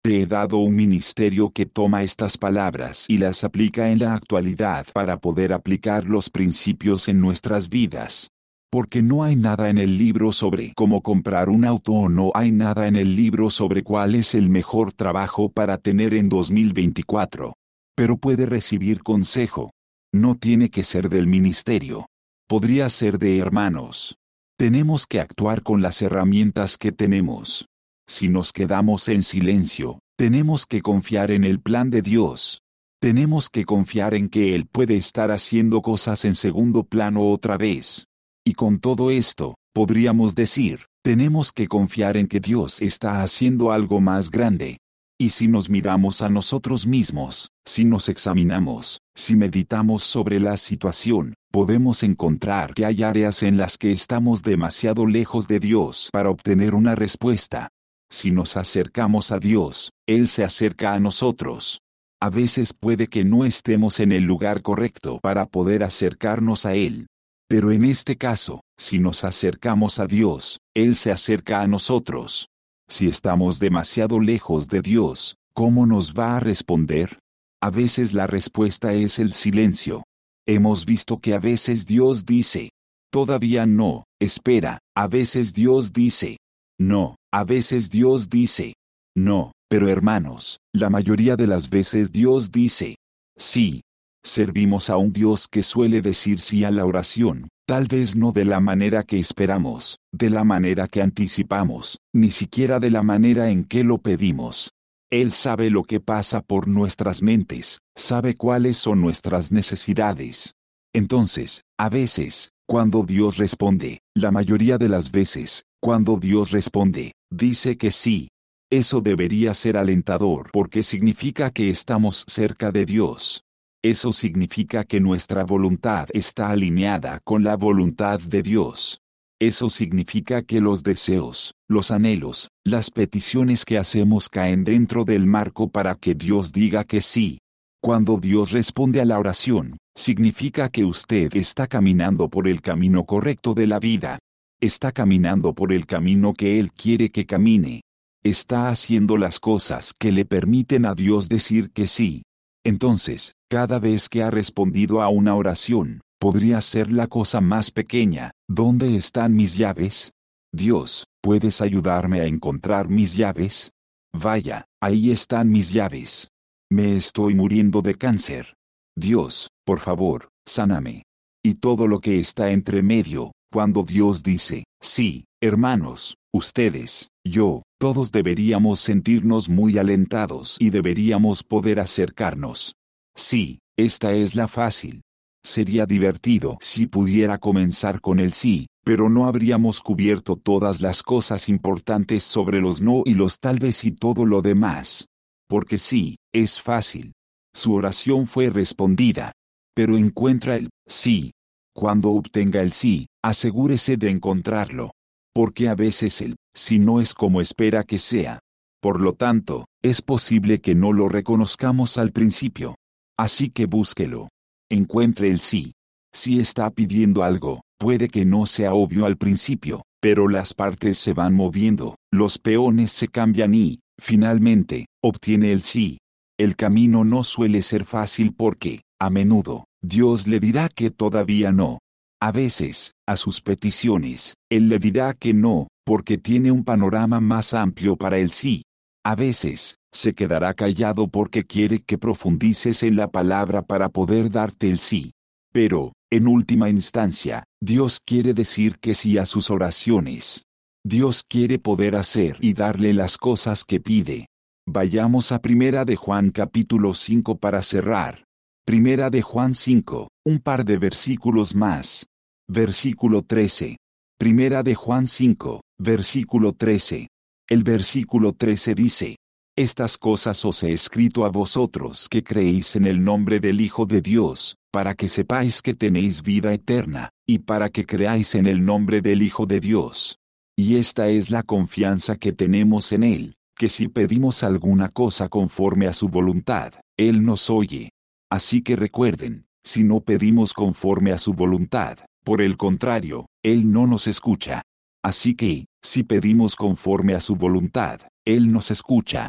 Te he dado un ministerio que toma estas palabras y las aplica en la actualidad para poder aplicar los principios en nuestras vidas. Porque no hay nada en el libro sobre cómo comprar un auto o no hay nada en el libro sobre cuál es el mejor trabajo para tener en dos mil veinticuatro. Pero puede recibir consejo. No tiene que ser del ministerio. Podría ser de hermanos. Tenemos que actuar con las herramientas que tenemos. Si nos quedamos en silencio, tenemos que confiar en el plan de Dios. Tenemos que confiar en que Él puede estar haciendo cosas en segundo plano otra vez. Y con todo esto, podríamos decir, tenemos que confiar en que Dios está haciendo algo más grande. Y si nos miramos a nosotros mismos, si nos examinamos, si meditamos sobre la situación, podemos encontrar que hay áreas en las que estamos demasiado lejos de Dios para obtener una respuesta. Si nos acercamos a Dios, Él se acerca a nosotros. A veces puede que no estemos en el lugar correcto para poder acercarnos a Él. Pero en este caso, si nos acercamos a Dios, Él se acerca a nosotros. Si estamos demasiado lejos de Dios, ¿cómo nos va a responder? A veces la respuesta es el silencio. Hemos visto que a veces Dios dice, todavía no, espera, a veces Dios dice, no, a veces Dios dice, no, pero hermanos, la mayoría de las veces Dios dice, sí. Servimos a un Dios que suele decir sí a la oración, tal vez no de la manera que esperamos, de la manera que anticipamos, ni siquiera de la manera en que lo pedimos. Él sabe lo que pasa por nuestras mentes, sabe cuáles son nuestras necesidades. Entonces, a veces, cuando Dios responde, la mayoría de las veces, cuando Dios responde, dice que sí. Eso debería ser alentador porque significa que estamos cerca de Dios. Eso significa que nuestra voluntad está alineada con la voluntad de Dios. Eso significa que los deseos, los anhelos, las peticiones que hacemos caen dentro del marco para que Dios diga que sí. Cuando Dios responde a la oración, significa que usted está caminando por el camino correcto de la vida. Está caminando por el camino que Él quiere que camine. Está haciendo las cosas que le permiten a Dios decir que sí. Entonces, cada vez que ha respondido a una oración, podría ser la cosa más pequeña. ¿Dónde están mis llaves? Dios, ¿puedes ayudarme a encontrar mis llaves? Vaya, ahí están mis llaves. Me estoy muriendo de cáncer. Dios, por favor, sáname. Y todo lo que está entre medio, cuando Dios dice, sí, hermanos, ustedes, yo, todos deberíamos sentirnos muy alentados y deberíamos poder acercarnos. Sí, esta es la fácil. Sería divertido si pudiera comenzar con el sí, pero no habríamos cubierto todas las cosas importantes sobre los no y los tal vez y todo lo demás. Porque sí, es fácil. Su oración fue respondida. Pero encuentra el sí. Cuando obtenga el sí, asegúrese de encontrarlo. Porque a veces el sí no es como espera que sea. Por lo tanto, es posible que no lo reconozcamos al principio. Así que búsquelo. Encuentre el sí. Si está pidiendo algo, puede que no sea obvio al principio, pero las partes se van moviendo, los peones se cambian y, finalmente, obtiene el sí. El camino no suele ser fácil porque, a menudo, Dios le dirá que todavía no. A veces, a sus peticiones, Él le dirá que no, porque tiene un panorama más amplio para el sí. A veces, se quedará callado porque quiere que profundices en la palabra para poder darte el sí. Pero, en última instancia, Dios quiere decir que sí a sus oraciones. Dios quiere poder hacer y darle las cosas que pide. Vayamos a Primera de Juan capítulo cinco para cerrar. Primera de Juan cinco, un par de versículos más. Versículo trece. Primera de Juan cinco, versículo trece. El versículo trece dice, estas cosas os he escrito a vosotros que creéis en el nombre del Hijo de Dios, para que sepáis que tenéis vida eterna, y para que creáis en el nombre del Hijo de Dios. Y esta es la confianza que tenemos en Él, que si pedimos alguna cosa conforme a su voluntad, Él nos oye. Así que recuerden, si no pedimos conforme a su voluntad, por el contrario, Él no nos escucha. Así que, si pedimos conforme a su voluntad, Él nos escucha.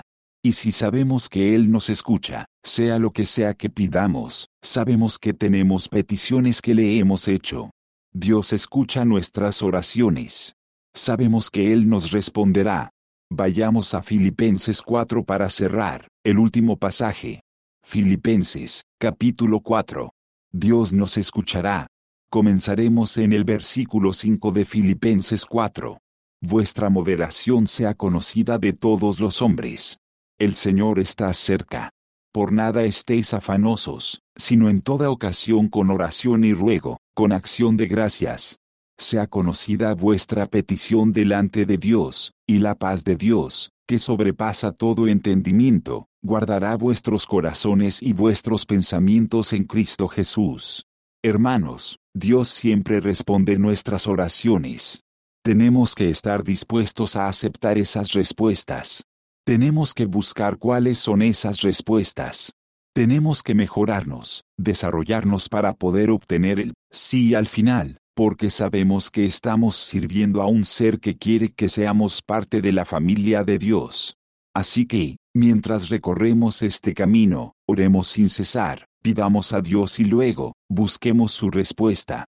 Y si sabemos que Él nos escucha, sea lo que sea que pidamos, sabemos que tenemos peticiones que le hemos hecho. Dios escucha nuestras oraciones. Sabemos que Él nos responderá. Vayamos a Filipenses cuatro para cerrar, el último pasaje. Filipenses, capítulo cuatro. Dios nos escuchará. Comenzaremos en el versículo cinco de Filipenses cuatro. Vuestra moderación sea conocida de todos los hombres. El Señor está cerca. Por nada estéis afanosos, sino en toda ocasión con oración y ruego, con acción de gracias. Sea conocida vuestra petición delante de Dios, y la paz de Dios, que sobrepasa todo entendimiento, guardará vuestros corazones y vuestros pensamientos en Cristo Jesús. Hermanos, Dios siempre responde nuestras oraciones. Tenemos que estar dispuestos a aceptar esas respuestas. Tenemos que buscar cuáles son esas respuestas. Tenemos que mejorarnos, desarrollarnos para poder obtener el sí al final, porque sabemos que estamos sirviendo a un ser que quiere que seamos parte de la familia de Dios. Así que, mientras recorremos este camino, oremos sin cesar, pidamos a Dios y luego, busquemos su respuesta.